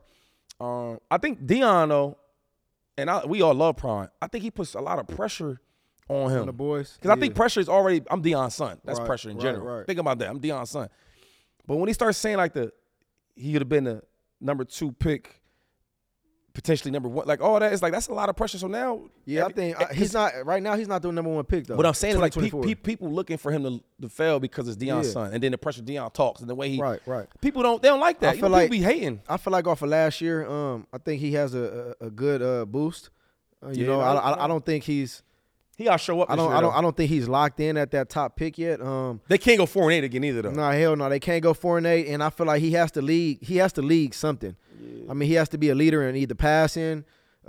I think Deion, though, and we all love Prime. I think he puts a lot of pressure on him. On the boys. Because I think pressure is already, I'm Deion's son. That's Right, pressure in right, general. right. Think about that. I'm Deion's son. But when he starts saying like he could have been the number 2 pick, potentially number 1, like all that, it's like that's a lot of pressure. So now, Yeah, I think he's not right now. He's not the number 1 pick though. what I'm saying is like 2024. people looking for him to fail because it's Deion's Yeah. son, and then the pressure Deion talks and the way he Right. people don't like that. I feel People like- be hating. I feel like off of last year, I think he has a good boost. You know, I don't think he's. He got to show up. I this year, though. don't think he's locked in at that top pick yet. They can't go 4-8 again either though. No, hell no, they can't go 4-8, and I feel like he has to lead. He has to lead something. Yeah. I mean, he has to be a leader in either passing,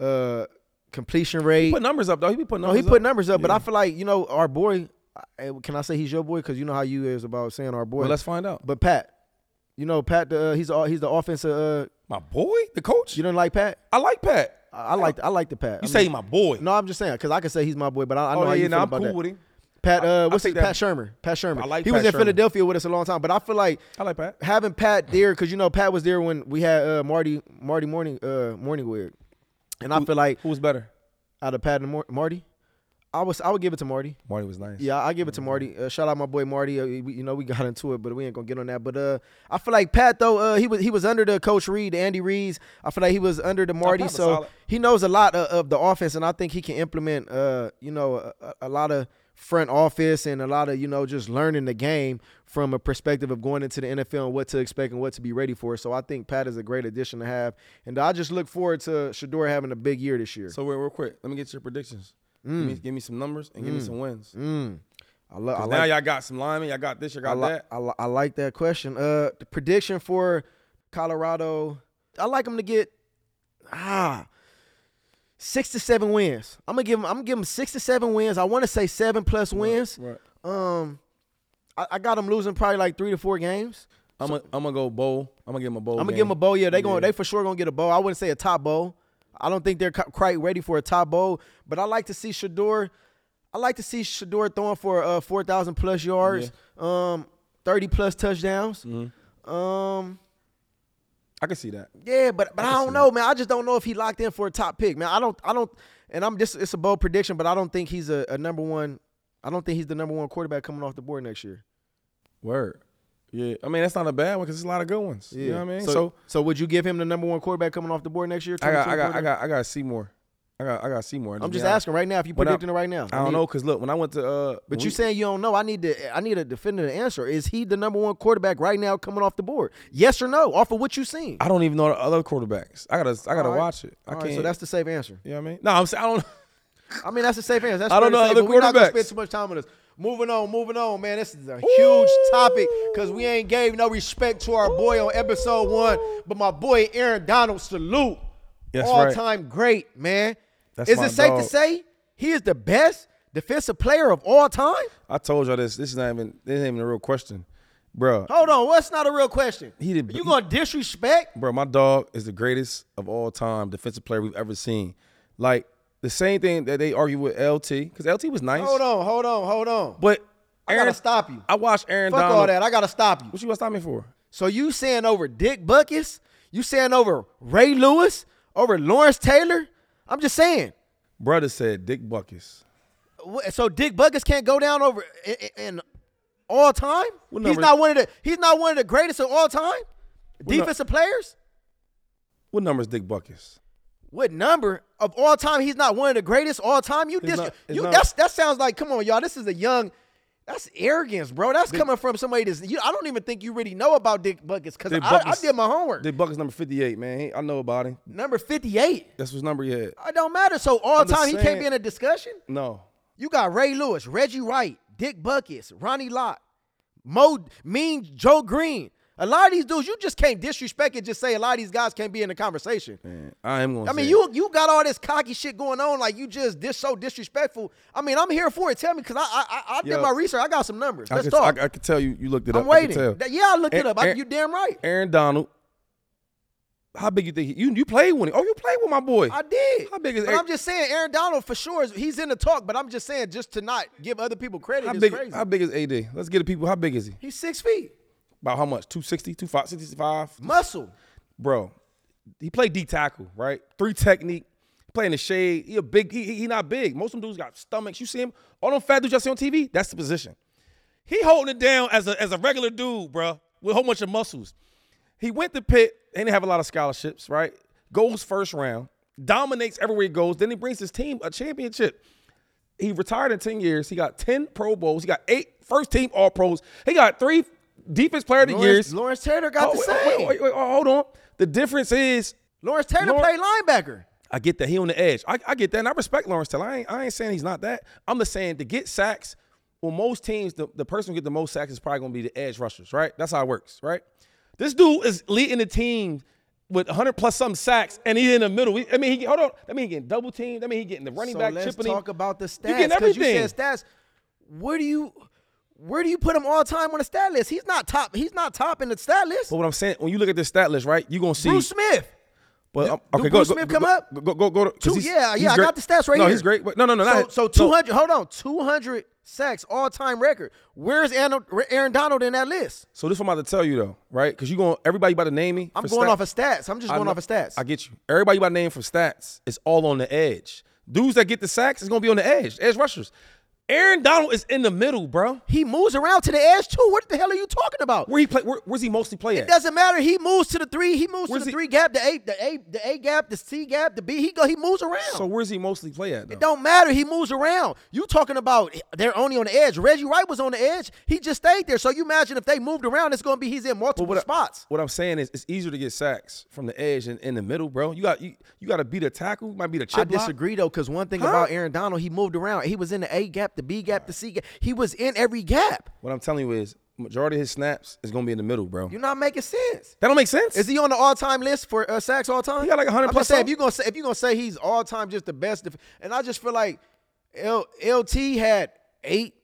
completion rate. He put numbers up though. He be putting numbers He put up. numbers up, but Yeah. I feel like our boy. Can I say he's your boy? Because you know how you is about saying our boy. Well, let's find out. But Pat, Pat, he's the offensive. My boy, the coach. You don't like Pat? I like Pat. I like the Pat. You say my boy. No, I'm just saying because I can say he's my boy, but I know how you feel I'm about cool that. with him. Pat, what's his take that. Pat Shermer? Pat Shermer. I like he Pat was in Shermer. Philadelphia with us a long time, but I feel like I like Pat. having Pat there because Pat was there when we had Marty Morningwood, and I feel like Who was better? out of Pat and Marty, I would give it to Marty. Marty was nice. Yeah, I give it to Marty. Shout out my boy Marty. We got into it, but we ain't gonna get on that. But I feel like Pat though, he was under the Coach Reed, the Andy Reeds. I feel like he was under the Marty, Pat was so solid. he knows a lot of the offense, and I think he can implement a lot of front office and a lot of just learning the game from a perspective of going into the NFL and what to expect and what to be ready for. So I think Pat is a great addition to have, and I just look forward to Shedeur having a big year this year. So real quick, let me get your predictions. Give me some numbers and give me some wins. I like Now y'all got some linemen, y'all got this, y'all got that. I like that question. The prediction for Colorado, I like them to get 6 to 7 wins. I'm gonna give them 6 to 7 wins. I want to say 7+ wins. Right. I got them losing probably like 3 to 4 games. I'm gonna go bowl. I'm gonna give them a bowl. I'm gonna give them a bowl. Yeah, they for sure gonna get a bowl. I wouldn't say a top bowl. I don't think they're quite ready for a top bowl, but I like to see Shedeur. I like to see Shedeur throwing for 4,000+ yards, 30+ touchdowns. I can see that. Yeah, but I don't know, man. I just don't know if he locked in for a top pick, man. I don't, and it's a bold prediction, but I don't think he's a number 1. I don't think he's the number 1 quarterback coming off the board next year. Word. Yeah, I mean that's not a bad one because there's a lot of good ones. Yeah. You know what I mean? So would you give him the number 1 quarterback coming off the board next year? I got to see more. I got to see more. I'm just asking right now if you predicting it right now. I don't know because look, when I went to But you saying you don't know? I need a definitive answer. Is he the number 1 quarterback right now coming off the board? Yes or no? Off of what you seen? I don't even know the other quarterbacks. I gotta All right. watch it. I All can't. right, so that's the safe answer. You know what I mean? No, I'm saying I don't. I mean, that's the safe answer. That's I don't fair to know say, other but we're not gonna quarterbacks. spend too much time on this. Moving on, man. This is a huge topic because we ain't gave no respect to our boy on episode 1, but my boy Aaron Donald, salute. That's All-time great, man. That's Is my it safe to dog. say he is the best defensive player of all time? I told y'all this. This ain't even a real question, bro. Hold on, what's not a real question? He did- You gonna disrespect? Bro, my dog is the greatest of all time defensive player we've ever seen. Like the same thing that they argue with LT because LT was nice. Hold on. But I Aaron, gotta stop you. I watched Aaron Fuck Donald. all that. I gotta stop you. What you gonna stop me for? So you saying over Dick Buckus? You saying over Ray Lewis? Over Lawrence Taylor? I'm just saying. Brother said Dick Buckus. So Dick Buckus can't go down over in all time? What He's number- not one of the greatest of all time? What Defensive players? What number is Dick Butkus? What number of all time? He's not one of the greatest all time. That sounds like, come on, y'all. This is a young. That's arrogance, bro. That's coming from somebody I don't even think you really know about Dick Butkus because I did my homework. Dick Butkus number 58, man. I know about him. Number 58. That's what number he had. It don't matter. So all time he can't be in a discussion. No. You got Ray Lewis, Reggie Wright, Dick Butkus, Ronnie Lott, Joe Green. A lot of these dudes, you just can't disrespect and just say a lot of these guys can't be in the conversation. Man, I am going to say. I mean, you got all this cocky shit going on, like you just so disrespectful. I mean, I'm here for it. Tell me, because I did my research. I got some numbers. Let's talk. I could tell you looked it up. I'm waiting. I looked it up. You damn right. Aaron Donald. How big you think you played with him? Oh, you played with my boy. I did. How big is But I'm just saying, Aaron Donald for sure, he's in the talk, but I'm just saying, just to not give other people credit is crazy. How big is AD? Let's get the people. How big is he? He's 6 feet. About how much? 260, 265? Muscle. Bro, he played D tackle, right? 3 technique. Play in the shade. He a big, he not big. Most of them dudes got stomachs. You see him? All them fat dudes you see on TV, that's the position. He holding it down as a regular dude, bro, with a whole bunch of muscles. He went to Pitt. They didn't have a lot of scholarships, right? Goes first round. Dominates everywhere he goes. Then he brings his team a championship. He retired in 10 years. He got 10 Pro Bowls. He got 8 first-team All-Pros. He got 3 Defense Player of the Years. Lawrence Taylor got the same. Wait, hold on. The difference is Lawrence Taylor played linebacker. I get that. He on the edge. I get that, and I respect Lawrence Taylor. I ain't saying he's not that. I'm just saying to get sacks, well, most teams, the person who get the most sacks is probably going to be the edge rushers, right? That's how it works, right? This dude is leading the team with 100+ something sacks, and he's in the middle. Hold on. That mean he getting double teamed. That mean he getting the running back chipping him. Let's talk about the stats. You getting everything. You said stats. Where do you put him all time on the stat list? He's not top. He's not top in the stat list. But what I'm saying, when you look at the stat list, right, you're gonna see Bruce Smith. But okay, Bruce Smith come up? Go. Yeah, I got the stats right here. No, he's great. But no. So 200. Hold on, 200 sacks all-time record. Where's Aaron Donald in that list? So this is what I'm about to tell you though, right? Because everybody about to name me. I'm going off of stats. I'm just going off of stats. I get you. Everybody about to name from stats is all on the edge. Dudes that get the sacks is gonna be on the edge rushers. Aaron Donald is in the middle, bro. He moves around to the edge too. What the hell are you talking about? Where's he mostly play at? It doesn't matter. He moves to the 3. He moves to the 3 gap, the A gap, the C gap, the B. He moves around. So where's he mostly play at, though? It don't matter. He moves around. You talking about they're only on the edge. Reggie Wright was on the edge. He just stayed there. So you imagine if they moved around, it's going to be he's in multiple spots. What I'm saying is it's easier to get sacks from the edge and in the middle, bro. You got to beat a tackle. You might beat a chip block. I disagree, though, because one thing about Aaron Donald, he moved around. He was in the A gap, the B gap, the C gap. He was in every gap. What I'm telling you is majority of his snaps is going to be in the middle, bro. You're not making sense. That don't make sense. Is he on the all-time list for sacks all-time? He got like 100+. If you're gonna say he's all-time just the best, and I just feel like LT had 8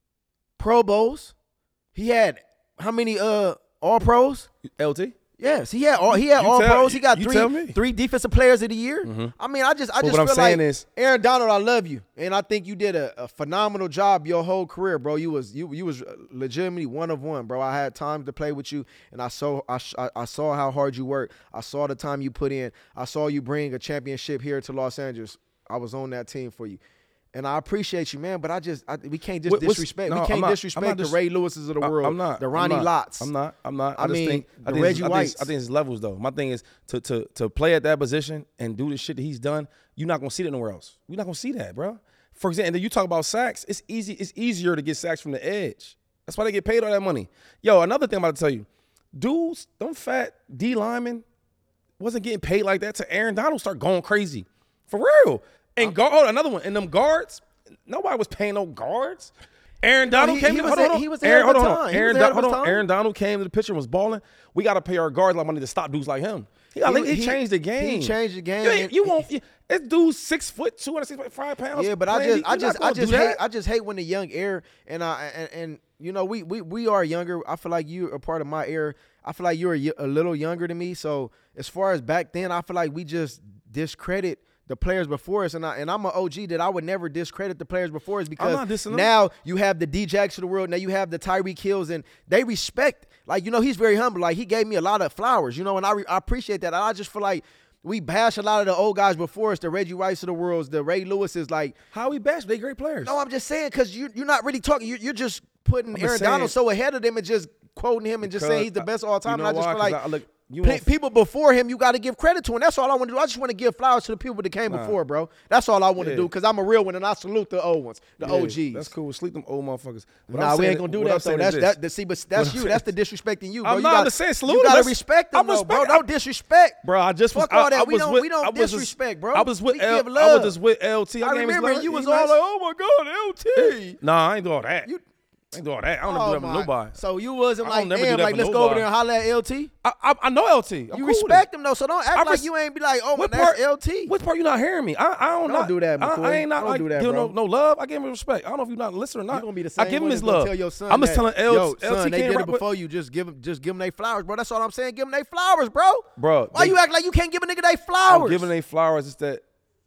Pro Bowls. He had how many All-Pros? LT? Yes, he had all pros. He got 3 defensive players of the year. Mm-hmm. I mean, I just feel like Aaron Donald, I love you, and I think you did a phenomenal job your whole career, bro. You was legitimately one of one, bro. I had time to play with you, and I saw how hard you worked. I saw the time you put in. I saw you bring a championship here to Los Angeles. I was on that team for you. And I appreciate you, man, but we can't just disrespect. We can't disrespect the Ray Lewises of the world. I'm not. The Ronnie Lotts. I'm not. I think the Reggie Whites. I think it's levels, though. My thing is to play at that position and do the shit that he's done, you're not going to see that nowhere else. You're not going to see that, bro. For example, and then you talk about sacks. It's easier to get sacks from the edge. That's why they get paid all that money. Yo, another thing I'm about to tell you. Dudes, them fat D linemen wasn't getting paid like that till Aaron Donald start going crazy. For real. And another one. And them guards, nobody was paying no guards. Aaron Donald came. He was ahead of time. Aaron Donald came to the picture and was balling. We got to pay our guards a lot of money to stop dudes like him. He changed the game. He changed the game. This dude's 6 foot, 265 pounds. Yeah, but I just hate when the young air and you know we are younger. I feel like you are part of my era. I feel like you're a little younger than me. So as far as back then, I feel like we just discredit the players before us, and I'm an OG that I would never discredit the players before us because now you have the D-Jacks of the world, now you have the Tyreek Hills, and they respect, like, you know, he's very humble. Like, he gave me a lot of flowers, you know, and I appreciate that. And I just feel like we bash a lot of the old guys before us, the Reggie Whites of the world, the Ray Lewises, like. How we bash? They great players. No, I'm just saying because you're not really talking. You're just putting Aaron Donald so ahead of them and just quoting him and just saying he's the best all time. And I just feel like people before him, you got to give credit to, and that's all I want to do. I just want to give flowers to the people that came before, bro. That's all I want to do, because I'm a real one, and I salute the old ones, the OGs. That's cool. Sleep them old motherfuckers. Nah, we ain't gonna do that. So that's you. That's the disrespecting you, bro. I'm not saying salute. You gotta respect them, though, bro. Don't disrespect, bro. I just fuck all that. We don't disrespect, bro. I was with give love. I was just with LT. I remember you was all like, oh my god, LT. Nah, I ain't do all that. I ain't do all that. I don't do that with nobody. So you wasn't like, never damn, do that like, for let's go over there and holler at LT? I know LT. You respect him, though, so don't act like you ain't be like, oh, that's LT. Which part you not hearing me? I don't do that, McCoy. I ain't not don't like do that, give bro. no love. I give him respect. I don't know if you're not listening or not. You gonna be the same I give him one his that's gonna love. tell your son I'm just telling LT son, they did it before you. Just give them their flowers, bro. That's all I'm saying. Give them their flowers, bro. Bro, why you act like you can't give a nigga their flowers? I'm giving their flowers. It's that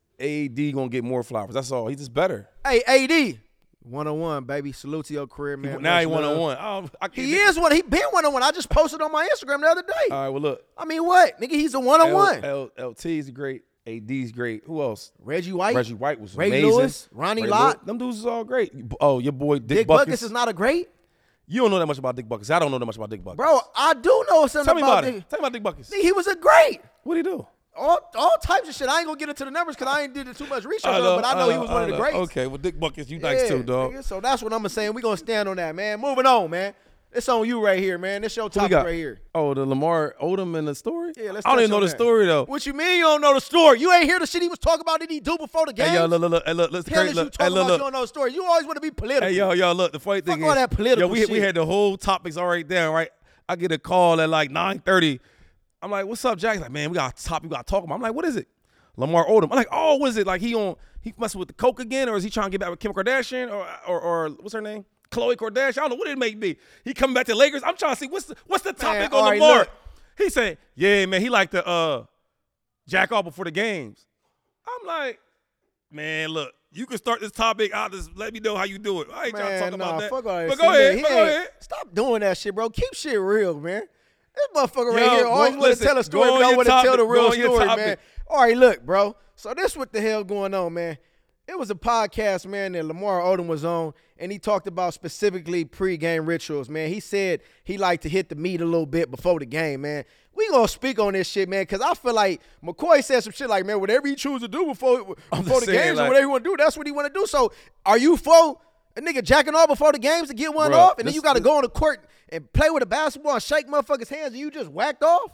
AD gonna get more flowers. That's all. He's just better. Hey, AD. 101, baby. Salute to your career, man. Now he 101. He is one. He been 101. I just posted on my Instagram the other day. All right, well, look. I mean, what? Nigga, he's a 101. LT's great. AD's great. Who else? Reggie White. Reggie White was Ray amazing. Lewis. Ronnie Lott. Them dudes is all great. Oh, your boy Dick Buckus is not a great? You don't know that much about Dick Buckus. I don't know that much about Dick Buckus. Bro, I do know something about it. Tell me about Dick Buckus. He was a great. What'd he do? All types of shit. I ain't gonna get into the numbers because I ain't did too much research on it, but I know he was one of the greats. Okay, well, Dick Buckus, you nice too, dog. Nigga, so that's what I'm saying. We gonna stand on that, man. Moving on, man. It's on you right here, man. This your topic right here. Oh, the Lamar Odom and the story? Yeah, let's I don't even know the story, though. What you mean you don't know the story? You ain't hear the shit he was talking about that he do before the game? Hey, yo, look. Let's you don't know the story. You always want to be political. Hey, yo, look. The funny thing is, all that political shit. We had the whole topics already down, right? I get a call at like 9:30. I'm like, what's up, Jack? He's like, man, we got a topic we got to talk about. I'm like, what is it? Lamar Odom. I'm like, oh, what is it? Like he messing with the coke again, or is he trying to get back with Kim Kardashian, or what's her name? Khloe Kardashian. I don't know what it may be. He coming back to Lakers. I'm trying to see what's the topic on Lamar. Look. He said, yeah, man, he like to jack off before the games. I'm like, man, look, you can start this topic. I'll just let me know how you do it. I ain't trying to talk about that. Fuck all that. But go ahead. Stop doing that shit, bro. Keep shit real, man. This motherfucker right here always want to tell a story, but I want to tell the real story, man. All right, look, bro. So this what the hell going on, man. It was a podcast, man, that Lamar Odom was on, and he talked about specifically pregame rituals, man. He said he liked to hit the meat a little bit before the game, man. We gonna speak on this shit, man, because I feel like McCoy said some shit like, man, whatever he choose to do before the games or whatever he want to do, that's what he want to do. So are you for a nigga jacking off before the games to get one off, and then you got to go on the court and play with a basketball and shake motherfuckers' hands and you just whacked off?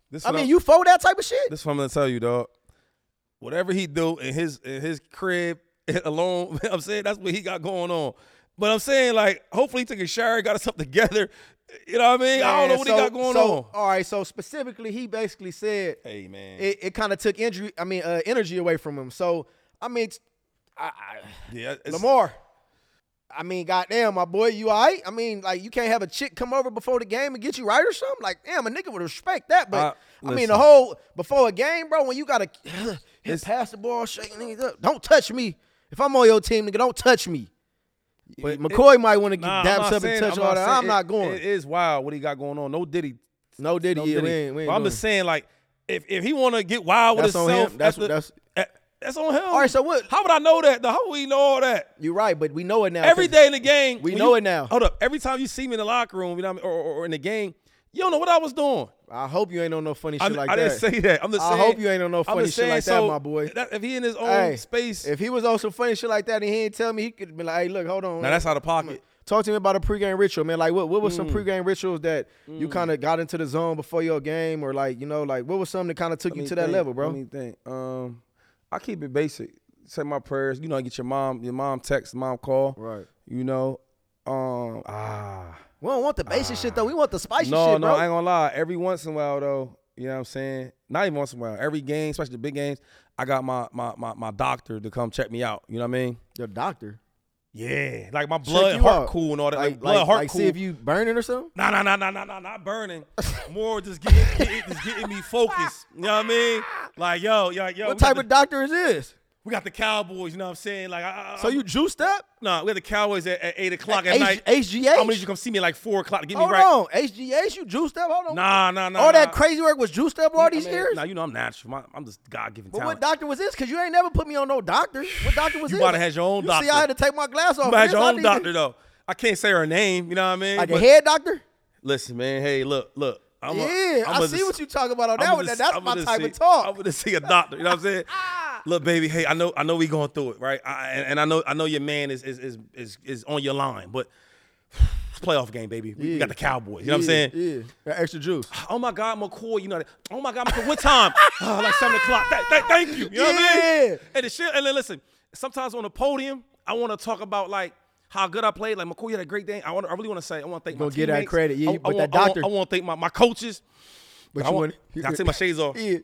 You for that type of shit? This is what I'm gonna tell you, dog. Whatever he do in his crib alone, I'm saying that's what he got going on. But I'm saying, like, hopefully he took a shower, got something together. You know what I mean? I don't know what he got going on. All right, so specifically, he basically said, hey, man, it kind of took energy away from him. So, I mean, Lamar, I mean, goddamn, my boy, you all right? I mean, like, you can't have a chick come over before the game and get you right or something? Like, damn, a nigga would respect that. But, I mean, the whole, before a game, bro, when you got to pass the ball, shake niggas up, don't touch me. If I'm on your team, nigga, don't touch me. But McCoy might want to dab up and touch all that. I'm not going. It is wild what he got going on. No Diddy. No Diddy. We ain't I'm just saying, like, if he want to get wild with himself, that's on him. All right, so what? How would I know that? How would we know all that? You're right, but we know it now. Every day in the game. We know it now. Hold up. Every time you see me in the locker room, you know what I mean, or in the game, you don't know what I was doing. I hope you ain't on no funny shit like that. I didn't say that. I'm just saying. I hope you ain't on no funny shit like that, my boy. If he in his own space. If he was on some funny shit like that and he ain't tell me, he could be like, hey, look, hold on. Now, that's out of pocket. Talk to me about a pregame ritual, man. Like, what was some pregame rituals that you kind of got into the zone before your game? Or, like, you know, like, what was something that kind of took you to that level, bro? Let me think. I keep it basic. Say my prayers. You know, I get your mom text, mom call. Right. You know. We don't want the basic shit, though. We want the spicy shit, bro. No, I ain't gonna lie. Every once in a while, though, you know what I'm saying? Not even once in a while. Every game, especially the big games, I got my doctor to come check me out. You know what I mean? Your doctor? Yeah. Like my blood and heart cool and all that. Like blood, heart cool. See if you burning or something? Nah, not burning. More just getting me focused. You know what I mean? Like, yo. What type of doctor is this? We got the Cowboys, you know what I'm saying? Like, so you juiced up? No, we got the Cowboys at 8 o'clock at night. HGH? I'm gonna need you to come see me at like 4 o'clock to get me right. Hold on. HGH, you juiced up? Hold on. Nah. All that crazy work was juiced up all these years? Nah, you know I'm natural. I'm just God-given talent. But what doctor was this? Because you ain't never put me on no doctor. What doctor was this? You might have had your own doctor. See, I had to take my glass off. You had your own doctor, though. I can't say her name, you know what I mean? Like a head doctor? Listen, man. Hey, look. I see what you talking about on that one. That's my type of talk. I'm gonna see a doctor. You know what I'm saying? Look, baby, hey, I know we going through it, right? And I know your man is on your line, but it's playoff game, baby. We got the Cowboys. You know what I'm saying? Yeah, that extra juice. Oh my God, McCoy, you know that. Oh my God, McCoy, what time? Like 7 o'clock. Thank you. You know what I mean? And the shit. And then listen, sometimes on the podium, I want to talk about like how good I played. Like McCoy had a great day. I really want to say, I want to thank my teammates. Get that credit, yeah. But that doctor. I want to thank my coaches. But I take my shades off. Yeah.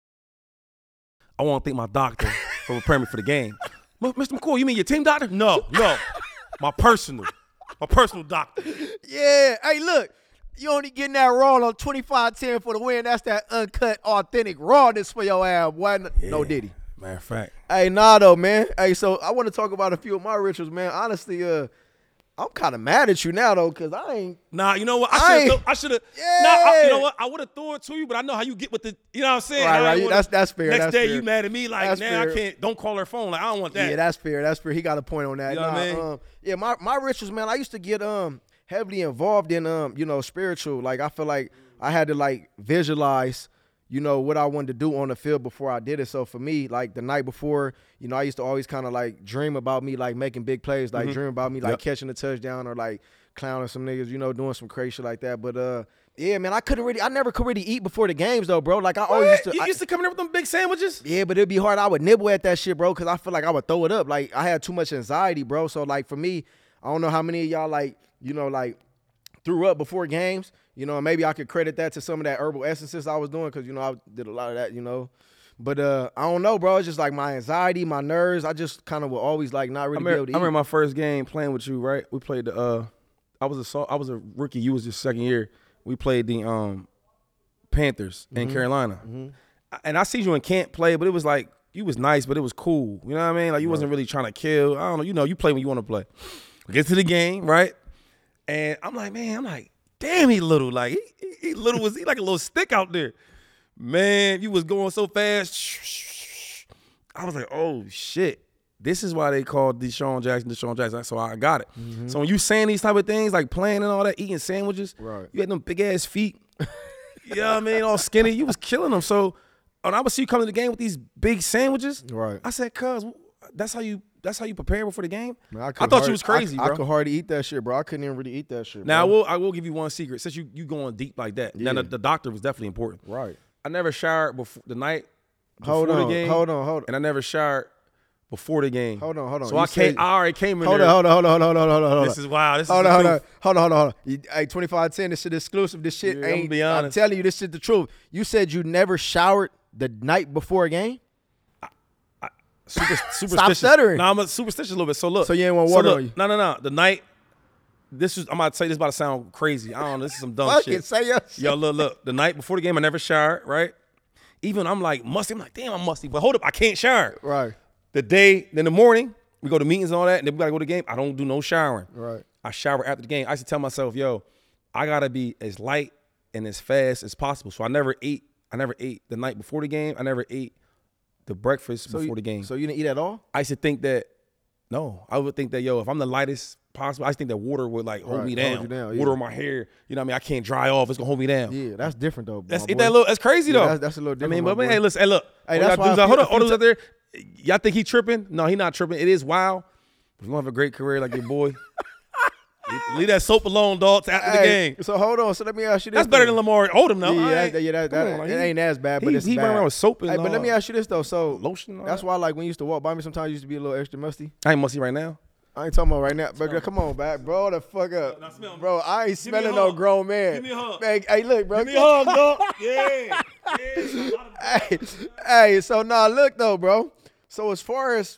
I want to thank my doctor for preparing me for the game. Mr. McCoy, you mean your team doctor? No. My personal doctor. Yeah. Hey, look, you only getting that raw on 25-10 for the win. That's that uncut, authentic rawness for your ass, boy. No Diddy. Matter of fact. Hey, nah, though, man. Hey, so I want to talk about a few of my rituals, man. Honestly, I'm kind of mad at you now, though, because I ain't. Nah, you know what? I should have. Yeah. Nah, you know what? I would have thrown it to you, but I know how you get with the. You know what I'm saying? Right. That's fair. Next day, fair. you mad at me like, that's now fair. I can't. Don't call her phone. Like I don't want that. Yeah, that's fair. He got a point on that. You know what I mean? Yeah, my rituals, man. I used to get heavily involved in spiritual. Like I feel like I had to like visualize. What I wanted to do on the field before I did it. So for me, like the night before, I used to always kind of like dream about me like making big plays, like dream about me like catching a touchdown or like clowning some niggas, doing some crazy shit like that. But yeah, man, I never could really eat before the games though, bro. Like I always used to. You used to come in there with them big sandwiches? Yeah, but it'd be hard. I would nibble at that shit, bro, because I feel like I would throw it up. Like I had too much anxiety, bro. So like for me, I don't know how many of y'all like, threw up before games. And maybe I could credit that to some of that herbal essences I was doing because, I did a lot of that, But I don't know, bro. It's just like my anxiety, my nerves. I just kind of would always like not really be able to eat. I remember my first game playing with you, right? We played I was a rookie. You was your second year. We played the Panthers in Carolina. Mm-hmm. And I see you in camp play, but it was like, you was nice, but it was cool. You know what I mean? Like you wasn't really trying to kill. I don't know. You play when you want to play. We get to the game, right? And I'm like, damn, he little. Like, he little. Was he like a little stick out there? Man, you was going so fast. I was like, oh, shit. This is why they called Deshaun Jackson. So I got it. Mm-hmm. So when you saying these type of things, like playing and all that, eating sandwiches, right. You had them big-ass feet. You know what I mean? All skinny. You was killing them. So when I would see you come to the game with these big sandwiches, right. I said, cuz, that's how you prepare before the game? Man, I thought you was crazy, bro. I could hardly eat that shit, bro. I couldn't even really eat that shit, Now, bro. I will give you one secret. Since you going deep like that, yeah. Now the doctor was definitely important. Right. I never showered before the night before the game. Hold on. And I never showered before the game. Hold on. So I already came in there. Hold on. This is wild. Hold on. Hey, 25-10, this shit exclusive. This shit ain't, be honest. I'm telling you, this shit the truth. You said you never showered the night before a game? Superstitious. Stop stuttering. No, I'm superstitious a little bit. So look. So you ain't want water on you? No. The night, I'm about to say this about to sound crazy. I don't know. This is some dumb Fuck shit. It, say your shit. Yo, look. The night before the game, I never showered, right? Even I'm like musty. I'm like, damn, I'm musty. But hold up, I can't shower. Right. Then in the morning, we go to meetings and all that, and then we got to go to the game. I don't do no showering. Right. I shower after the game. I used to tell myself, yo, I got to be as light and as fast as possible. So I never ate the night before the game. I never ate the breakfast before the game. So you didn't eat at all? I used to think that, no, I would think that, yo, if I'm the lightest possible, I just think that water would like hold me down. Water in my hair. You know what I mean? I can't dry off. It's going to hold me down. Yeah, that's different though. That's crazy though. That's a little different. I mean, but hey, listen, hey, look. Hey, that's why hold on, all those out there. Y'all think he tripping? No, he not tripping. It is wild. If you want to have a great career like your boy, leave that soap alone, dog, after the game. So hold on. So let me ask you this. That's better than Lamar Odom, though. It ain't as bad, but it's he bad. went around with soap and but let me ask you this though. So lotion. That's why, like, when you used to walk by me, sometimes you used to be a little extra musty. I ain't musty right now. I ain't talking about right now, but come on, back, bro. The fuck up, bro. I ain't smelling no grown man. Give me a hug. Man, hey, look, bro. Give me a hug, dog. Yeah. Hey, so look though, bro. So as far as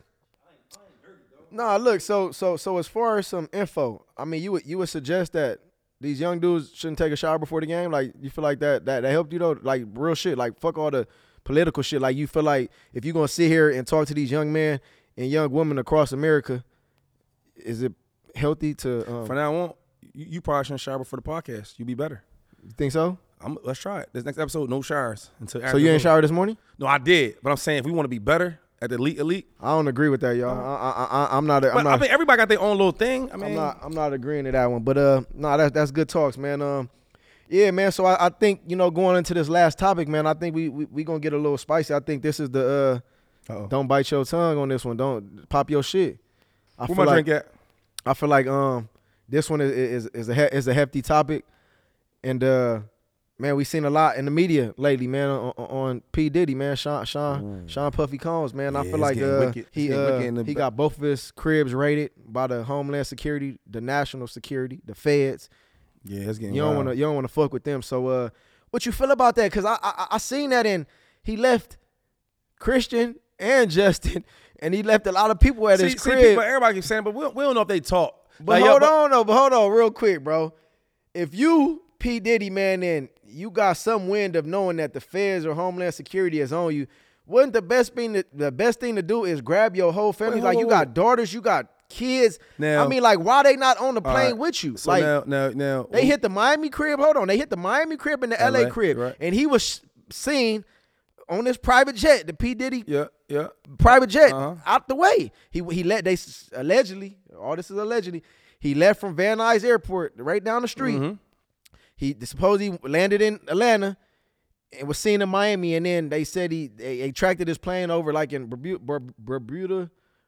so as far as some info, I mean, you would suggest that these young dudes shouldn't take a shower before the game? Like, you feel like that helped you though? Like, real shit. Like, fuck all the political shit. Like, you feel like if you're gonna sit here and talk to these young men and young women across America, is it healthy to? For now on, you probably shouldn't shower before the podcast. You'll be better. You think so? Let's try it. This next episode, no showers until after. So you ain't showered this morning? No, I did. But I'm saying if we want to be better at the elite. I don't agree with that, y'all. I'm not. I mean, everybody got their own little thing. I mean, I'm not agreeing to that one. But no, that's good talks, man. Yeah, man. So I think, going into this last topic, man, I think we gonna get a little spicy. I think this is the don't bite your tongue on this one. Don't pop your shit. Where my drink at? I feel like this one is a hefty topic, and man, we seen a lot in the media lately, man, on P Diddy, man, Sean Puffy Combs, man. I feel like he got both of his cribs raided by the Homeland Security, the National Security, the Feds. Yeah, it's getting you don't want to fuck with them. So what you feel about that? Because I seen that, and he left Christian and Justin, and he left a lot of people at his crib. People, everybody keeps saying, but we don't know if they talk. But hold on real quick, bro. If you P Diddy, man, and you got some wind of knowing that the Feds or Homeland Security is on you, wouldn't the best thing to do is grab your whole family? You got daughters, you got kids. Now, I mean, like, why they not on the plane with you? So like, now they hit the Miami crib. Hold on, they hit the Miami crib and the LA crib, right. And he was seen on this private jet, the P Diddy private jet, out the way. Allegedly, all this is allegedly, he left from Van Nuys Airport right down the street. Mm-hmm. He supposedly landed in Atlanta and was seen in Miami, and then they said they tracked his plane over like in Bermuda,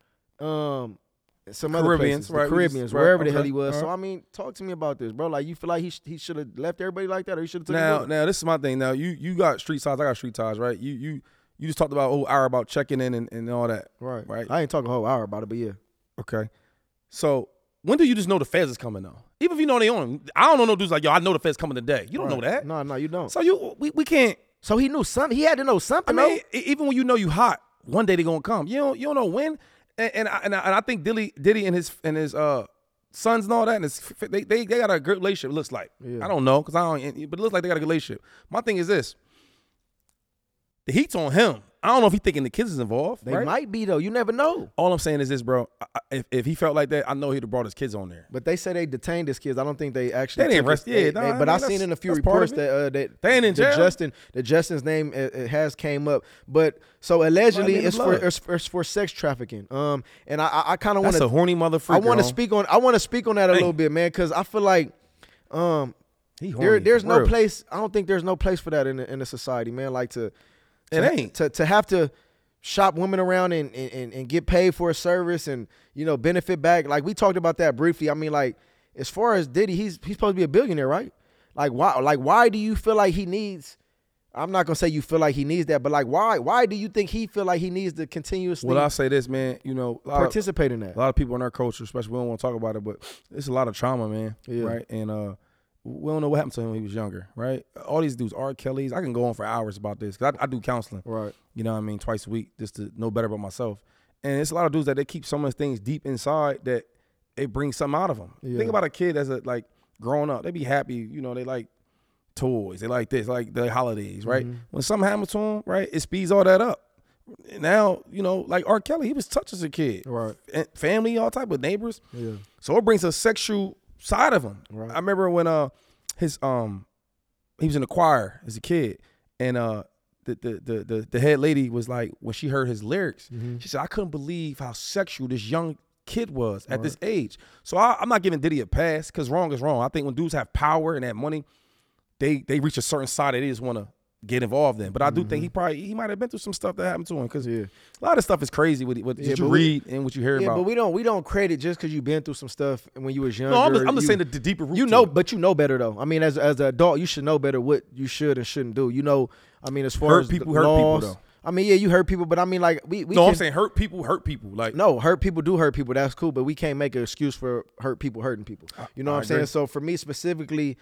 some other places, right? The Caribbeans, wherever the hell he was. So I mean, talk to me about this, bro. Like, you feel like he should have left everybody like that, or he should have Now this is my thing. Now you got street ties, I got street ties, right? You just talked about a whole hour about checking in and all that, right? I ain't talking a whole hour about it, but yeah. Okay, so when do you just know the Feds is coming though? Even if you know they on, I don't know no dudes like, yo, I know the Feds coming today. You don't know that. No, you don't. So we can't. So he knew something. He had to know something. I mean, even when you know you hot, one day they gonna come. You don't know when. And I think Diddy and his sons and all that, and they got a good relationship. It looks like. Yeah. I don't know because I don't, but it looks like they got a good relationship. My thing is this: the heat's on him. I don't know if he's thinking the kids is involved. They might be though. You never know. All I'm saying is this, bro. If he felt like that, I know he'd have brought his kids on there. But they say they detained his kids. I don't think they actually. They didn't arrest. But I seen in a few reports that they ain't in jail. Justin's name it has came up. But so allegedly it's for sex trafficking. And I kind of want to. That's a horny motherfucker. I want to speak on that a little bit, man, because I feel like there's no place. I don't think there's no place for that in the society, man. Like to have to shop women around and get paid for a service and, benefit back. Like, we talked about that briefly. I mean, like, as far as Diddy, he's supposed to be a billionaire, right? Like, why do you feel like he needs, I'm not going to say you feel like he needs that, but like, why do you think he feel like he needs to continuously Well, I'll say this, man, participate in that? A lot of people in our culture, especially, we don't want to talk about it, but it's a lot of trauma, man, right? And we don't know what happened to him when he was younger, right? All these dudes, R. Kelly's, I can go on for hours about this because I do counseling, right? You know what I mean, twice a week just to know better about myself. And it's a lot of dudes that they keep some of those things deep inside that it brings something out of them. Yeah. Think about a kid that's like growing up. They be happy, they like toys, they like this, like the holidays, right? Mm-hmm. When something happens to them, right, it speeds all that up. Now, like R. Kelly, he was touched as a kid, right? And family, all type of neighbors. Yeah. So it brings a sexual side of him. Right. I remember when he was in the choir as a kid, and the head lady was like, when she heard his lyrics, she said, I couldn't believe how sexual this young kid was at this age. So I'm not giving Diddy a pass because wrong is wrong. I think when dudes have power and have money, they reach a certain side that they just want to get involved in. But I do think he might have been through some stuff that happened to him because a lot of stuff is crazy with what you read and what you hear about. Yeah, but we don't credit just because you've been through some stuff when you was younger. No, I'm just saying the deeper root. But you know better though. I mean, as an adult, you should know better what you should and shouldn't do. I mean, as far as hurt people though. I mean, yeah, you hurt people, but I mean, like I'm saying hurt people. Like, no, hurt people do hurt people. That's cool, but we can't make an excuse for hurt people hurting people. You know what I'm saying? So for me specifically,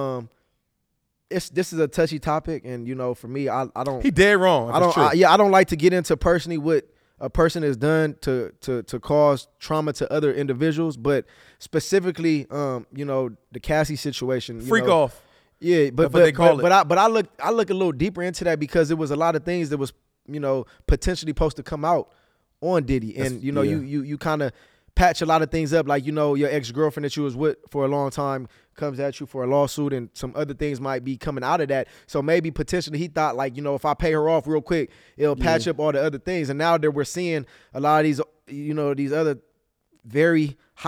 this is a touchy topic, and for me, I don't. He dead wrong. I don't like to get into personally what a person has done to cause trauma to other individuals, but specifically, the Cassie situation. Freak off. Yeah, but they call it. But I look a little deeper into that because it was a lot of things that was potentially supposed to come out on Diddy, and you kind of patch a lot of things up, like your ex-girlfriend that you was with for a long time comes at you for a lawsuit, and some other things might be coming out of that. So maybe potentially he thought like if I pay her off real quick, it'll patch up all the other things. And now that we're seeing a lot of these these other very hot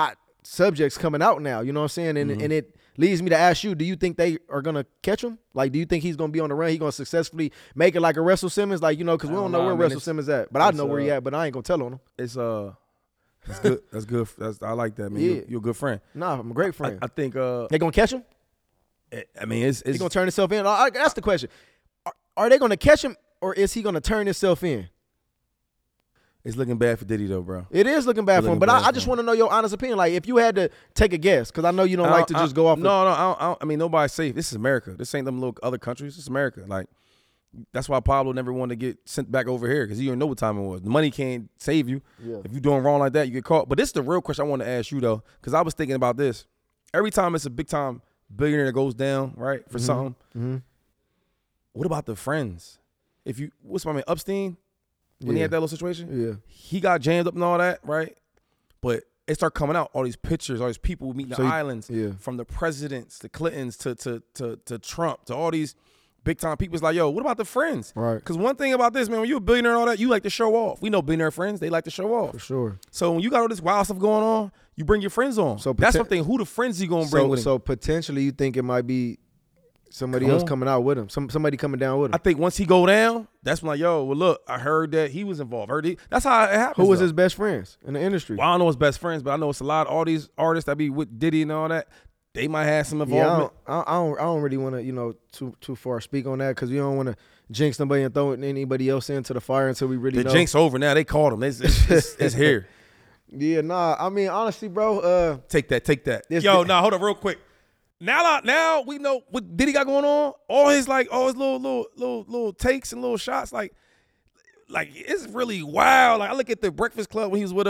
subjects coming out now. You know what I'm saying? And it leads me to ask you: do you think they are gonna catch him? Like, do you think he's gonna be on the run? He gonna successfully make it like a Russell Simmons? Like, because we don't know where Russell Simmons at, but I know where he at. But I ain't gonna tell on him. It's that's good. That's good. I like that, man. Yeah. You're a good friend. Nah, I'm a great friend. I think they gonna catch him? I mean, it's he gonna turn himself in. That's the question. Are they gonna catch him, or is he gonna turn himself in? It's looking bad for Diddy though, bro. It is looking bad for him, but I just want to know your honest opinion. Like, if you had to take a guess, because I know you don't like to just go off. No, I mean, nobody's safe. This is America. This ain't them little other countries. This is America. Like, that's why Pablo never wanted to get sent back over here, because he didn't know what time it was. The money can't save you. Yeah. If you're doing wrong like that, you get caught. But this is the real question I want to ask you though, because I was thinking about this. Every time it's a big time billionaire that goes down, right, for something. What about the friends? What's my man, Epstein? When he had that little situation, he got jammed up and all that, right? But it started coming out, all these pictures, all these people meeting the islands, from the presidents, the Clintons to Trump, to all these big time people. It's like, yo, what about the friends? Right. Because one thing about this, man, when you're a billionaire and all that, you like to show off. We know billionaire friends, they like to show off. For sure. So when you got all this wild stuff going on, you bring your friends on. So that's something. Who the friends you gonna bring with him? So potentially, you think it might be somebody else coming out with him, somebody coming down with him. I think once he go down, that's when like, yo, well, look, I heard that he was involved. That's how it happens. Who was his best friends in the industry? Well, I don't know his best friends, but I know it's a lot of all these artists that be with Diddy and all that. They might have some involvement. Yeah, I don't really want to, too far speak on that, because we don't want to jinx somebody and throw anybody else into the fire until we really know. The jinx over now. They caught him. It's here. Yeah, nah. I mean, honestly, bro. Take that. Hold up real quick. Now we know what Diddy got going on. All his little takes and little shots, like it's really wild. Like, I look at the Breakfast Club when he was with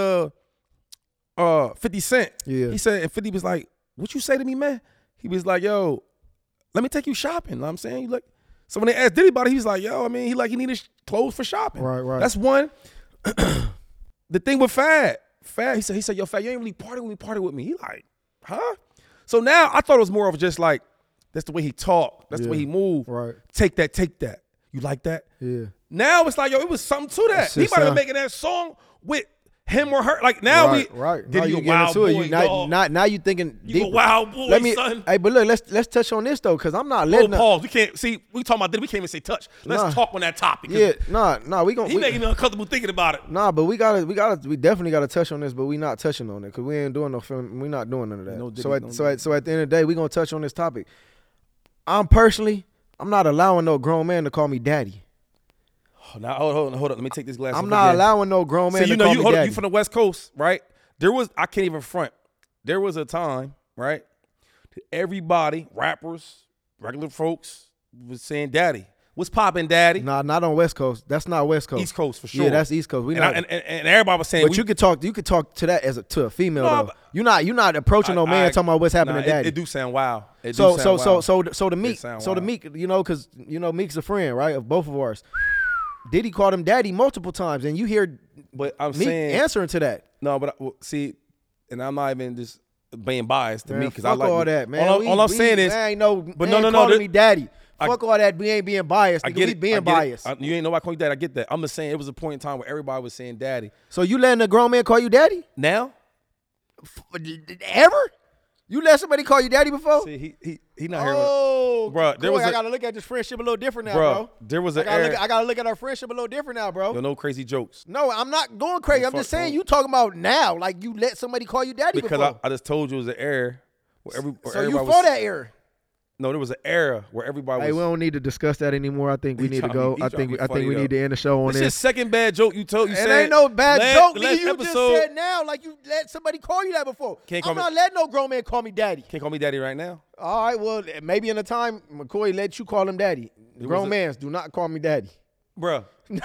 50 Cent. Yeah. He said, and 50 was like, "What you say to me, man?" He was like, "Yo, let me take you shopping." You know what I'm saying? So when they asked Diddy about it, he was like, "Yo, I mean, he needed clothes for shopping." Right. That's one. The thing with Fad, he said, "Yo, Fad, you ain't really party with me." He like, huh? So now I thought it was more of just like, that's the way he talked. That's the way he moved. Right. Take that. You like that? Yeah. Now it's like, yo, it was something to that. He might have been making that song with him or her. Like, now Did you a wild boy, now you thinking you a wild boy, son. Hey, but look, let's touch on this though, because I'm not letting pause. We can't see. We talking about Diddy. We can't even say touch. Let's talk on that topic. Yeah, we gonna. He making me uncomfortable thinking about it. Nah, but we definitely gotta touch on this, but we not touching on it because we ain't doing no film. We not doing none of that. So at the end of the day, we gonna touch on this topic. I'm not allowing no grown man to call me daddy. Now hold on. Let me take this glass. I'm not allowing no grown man to call me daddy. You from the West Coast, right? I can't even front. There was a time, right? Everybody, rappers, regular folks, was saying daddy. What's poppin', daddy? Nah, not on West Coast. That's not West Coast. East Coast for sure. Yeah, that's East Coast. And everybody was saying. But you could talk to that to a female though. You're not approaching no man talking about what's happening to daddy. It do sound wild. So the Meek, because Meek's a friend, right, of both of ours. Diddy called him daddy multiple times, and you hear Meek answering to that. No, but see, and I'm not even just being biased to Meek, because I like all that, man. All I'm saying is, calling me daddy. Fuck all that. We ain't being biased. We being biased. You ain't nobody calling you daddy. I get that. I'm just saying it was a point in time where everybody was saying daddy. So you letting a grown man call you daddy now? Ever? You let somebody call you daddy before? See, he not here. Oh, bro. I gotta look at this friendship a little different now, bro. There was I gotta look at our friendship a little different now, bro. Yo, no crazy jokes. No, I'm not going crazy. I'm just saying you talking about now, like you let somebody call you daddy because before. I just told you it was an era where so you for that era? No, there was an era where everybody was. Hey, we don't need to discuss that anymore. I think we need to go. I think we need to end the show on this. This is second bad joke you told. You said it ain't no bad joke. You just said now, like you let somebody call you that before. I'm not letting no grown man call me daddy. Can't call me daddy right now. All right, well, maybe in a time, McCoy let you call him daddy. Grown mans do not call me daddy. Bruh.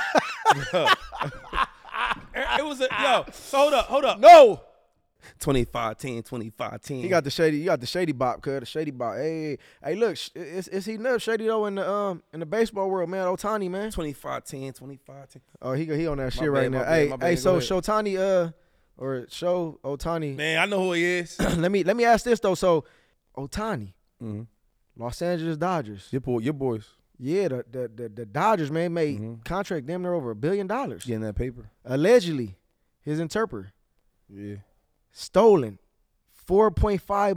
It was so hold up. No. 25-10. You got the shady bop, cuz the shady bop. Hey, look, it's heating up shady though in the baseball world, man. Ohtani, man. 25-10. Oh, he on that shit right now. Hey, so Shotani or Show Ohtani. Man, I know who he is. let me ask this though. So Ohtani, Los Angeles Dodgers. Your boys. Yeah, the Dodgers, man, made contract damn near over $1 billion. Getting that paper. Allegedly, his interpreter. Yeah. Stolen $4.5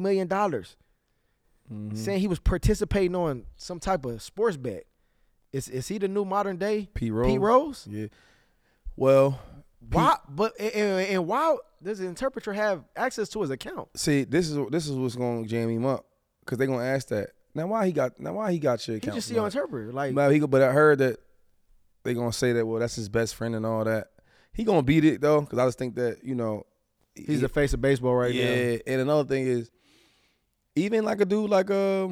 million, saying he was participating on some type of sports bet. Is he the new modern day Pete Rose? Pete Rose? Yeah. Well, Why? But and why does the interpreter have access to his account? see, this is what's going to jam him up because they're going to ask that. Now why he got your He account? just see your interpreter. Like, But I heard that they're going to say that, well, that's his best friend and all that. He going to beat it, though, because I just think that, he's the face of baseball right now. Yeah, and another thing is, even like a dude like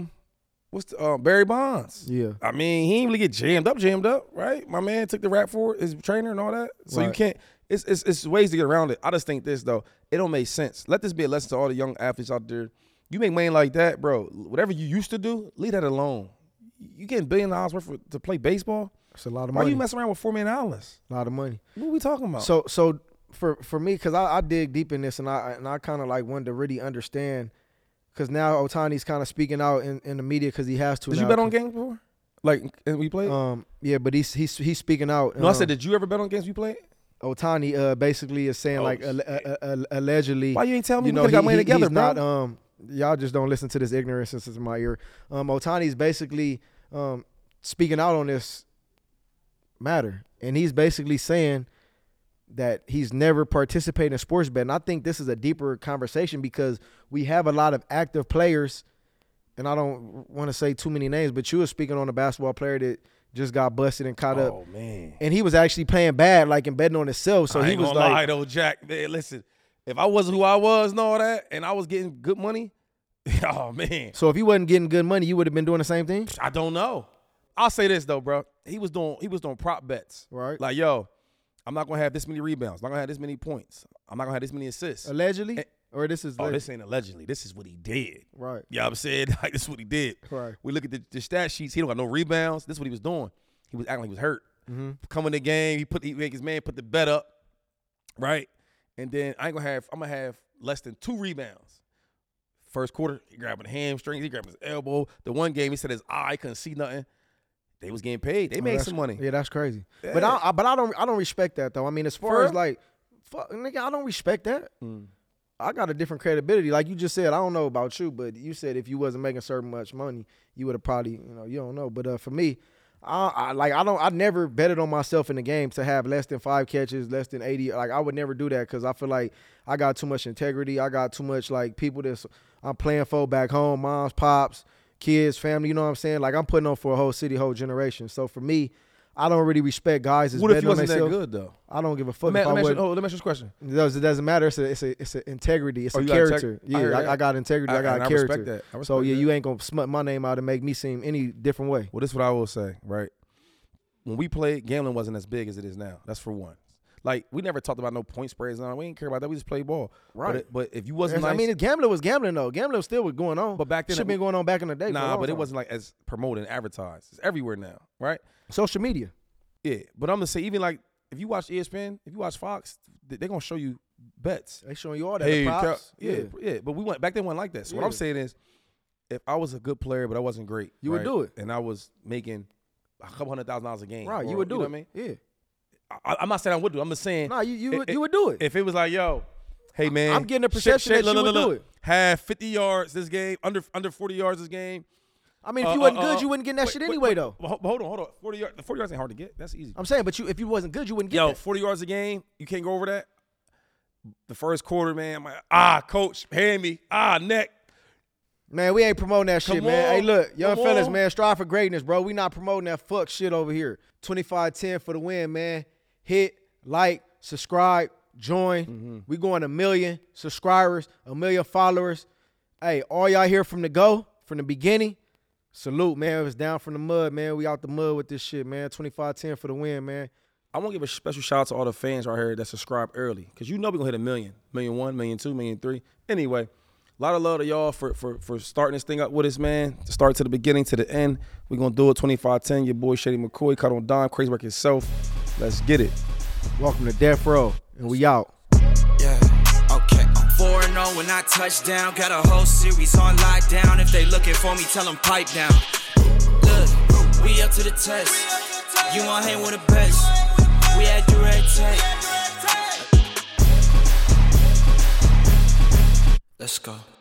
Barry Bonds. Yeah. I mean, he didn't really get jammed up, right? My man took the rap for it, his trainer and all that. So you Right. can't. It's ways to get around it. I just think this though, it don't make sense. Let this be a lesson to all the young athletes out there. You make money like that, bro. Whatever you used to do, leave that alone. You getting $1 billion worth to play baseball? It's a lot of Why money. you messing around with $4 million? A lot of money. What are we talking about? So for me, because I dig deep in this, and I kind of like wanted to really understand, because now Ohtani's kind of speaking out in the media because he has to. Did now. you bet on games before? Like, and we played? Yeah, but he's speaking out. No, I said, did you ever bet on games we played? Ohtani basically is saying allegedly. Why you ain't telling me we know, could have got money together, he's bro? not, y'all just don't listen to this ignorance since it's in my ear. Ohtani's basically speaking out on this matter, and he's basically saying that he's never participated in sports betting. I think this is a deeper conversation because we have a lot of active players, and I don't want to say too many names, but you were speaking on a basketball player that just got busted and caught up. Oh, man. And he was actually playing bad, like, and betting on himself. So I he ain't was gonna like, lie though, Jack. Man, listen, if I wasn't who I was and all that, and I was getting good money, oh man. so if he wasn't getting good money, you would have been doing the same thing? I don't know. I'll say this though, bro. He was doing prop bets. Right. Like, yo, I'm not gonna have this many rebounds. I'm not gonna have this many points. I'm not gonna have this many assists. Allegedly? Or this is This ain't allegedly. This is what he did. right. You know what I'm saying? Like, this is what he did. Right. We look at the stat sheets. He don't got no rebounds. This is what he was doing. He was acting like he was hurt. Mm-hmm. Coming in the game, he make his man put the bet up, right? And then I'm gonna have less than 2 rebounds. First quarter, he grabbing the hamstrings, he grabbing his elbow. The one game, he said his eye couldn't see nothing. They was getting paid. They made some money. Yeah, that's crazy. Yeah. But I don't respect that though. I mean, as far For as real? like, fuck, nigga, I don't respect that. I got a different credibility. Like you just said, I don't know about you, but you said if you wasn't making certain much money, you would have probably, you don't know. But for me, I never betted on myself in the game to have less than 5 catches, less than 80. Like I would never do that because I feel like I got too much integrity. I got too much like people that I'm playing for back home, moms, pops, kids, family. You know what I'm saying? Like I'm putting on for a whole city, whole generation. So for me, I don't really respect guys that's What if betting he on wasn't that themselves. good though? I don't give a fuck Let if I me would. ask you this question. It doesn't matter. It's an integrity. It's Oh, a you got character. I heard that. I got integrity. I got and character. I respect that. I respect So yeah, that. you ain't gonna smut my name out and make me seem any different way. Well, this is what I will say, right? When we played, gambling wasn't as big as it is now. That's for one. Like, we never talked about no point spreads. We didn't care about that. We just played ball. Right. But if you wasn't nice. I mean, gambling was gambling though. Gambling still was going on. But back then, should been going on back in the day. for a nah, long but it time. wasn't like as promoted and advertised. It's everywhere now, right? social media. Yeah. But I'm going to say, even like, if you watch ESPN, if you watch Fox, they're going to show you bets. They showing you all that. the props. Yeah. But back then, wasn't like that. So what I'm Yeah. saying is, if I was a good player, but I wasn't great, You would right, do it. and I was making a couple $100,000 a game. Right, or, you would do know it. what I mean? Yeah. I'm not saying I would do it. I'm just saying. Nah, you would do it. If it was like, yo, hey man, I'm getting a perception that you would do it. Have 50 yards this game, under 40 yards this game. I mean, if you wasn't good, you wouldn't get that shit anyway though. Hold on. 40 yards ain't hard to get. That's easy. I'm saying, but if you wasn't good, you wouldn't get Yo, that. 40 yards a game, you can't go over that. The first quarter, man, I'm like, coach, hand me, neck. Man, we ain't promoting that shit, Come man. on. Hey, look, young Come fellas, on. man, strive for greatness, bro. We not promoting that fuck shit over here. 25-10 for the win, man. Hit, like, subscribe, join. Mm-hmm. We going 1 million subscribers, 1 million followers. Hey, all y'all here from the beginning, salute, man. It was down from the mud, man. We out the mud with this shit, man. 25-10 for the win, man. I want to give a special shout out to all the fans right here that subscribe early, because you know we're going to hit 1 million, 1,000,001, 1,000,002, 1,000,003. Anyway, a lot of love to y'all for starting this thing up with us, man. To start to the beginning to the end. We're going to do it 25-10. Your boy Shady McCoy, cut on Dime, Crazy Work Yourself. Let's get it. Welcome to Death Row, and we out. Yeah, okay. 4-0 when I touch down. Got a whole series on lockdown. If they looking for me, tell them pipe down. Look, we up to the test. You want hang with the best. We had direct tech. Let's Let's go.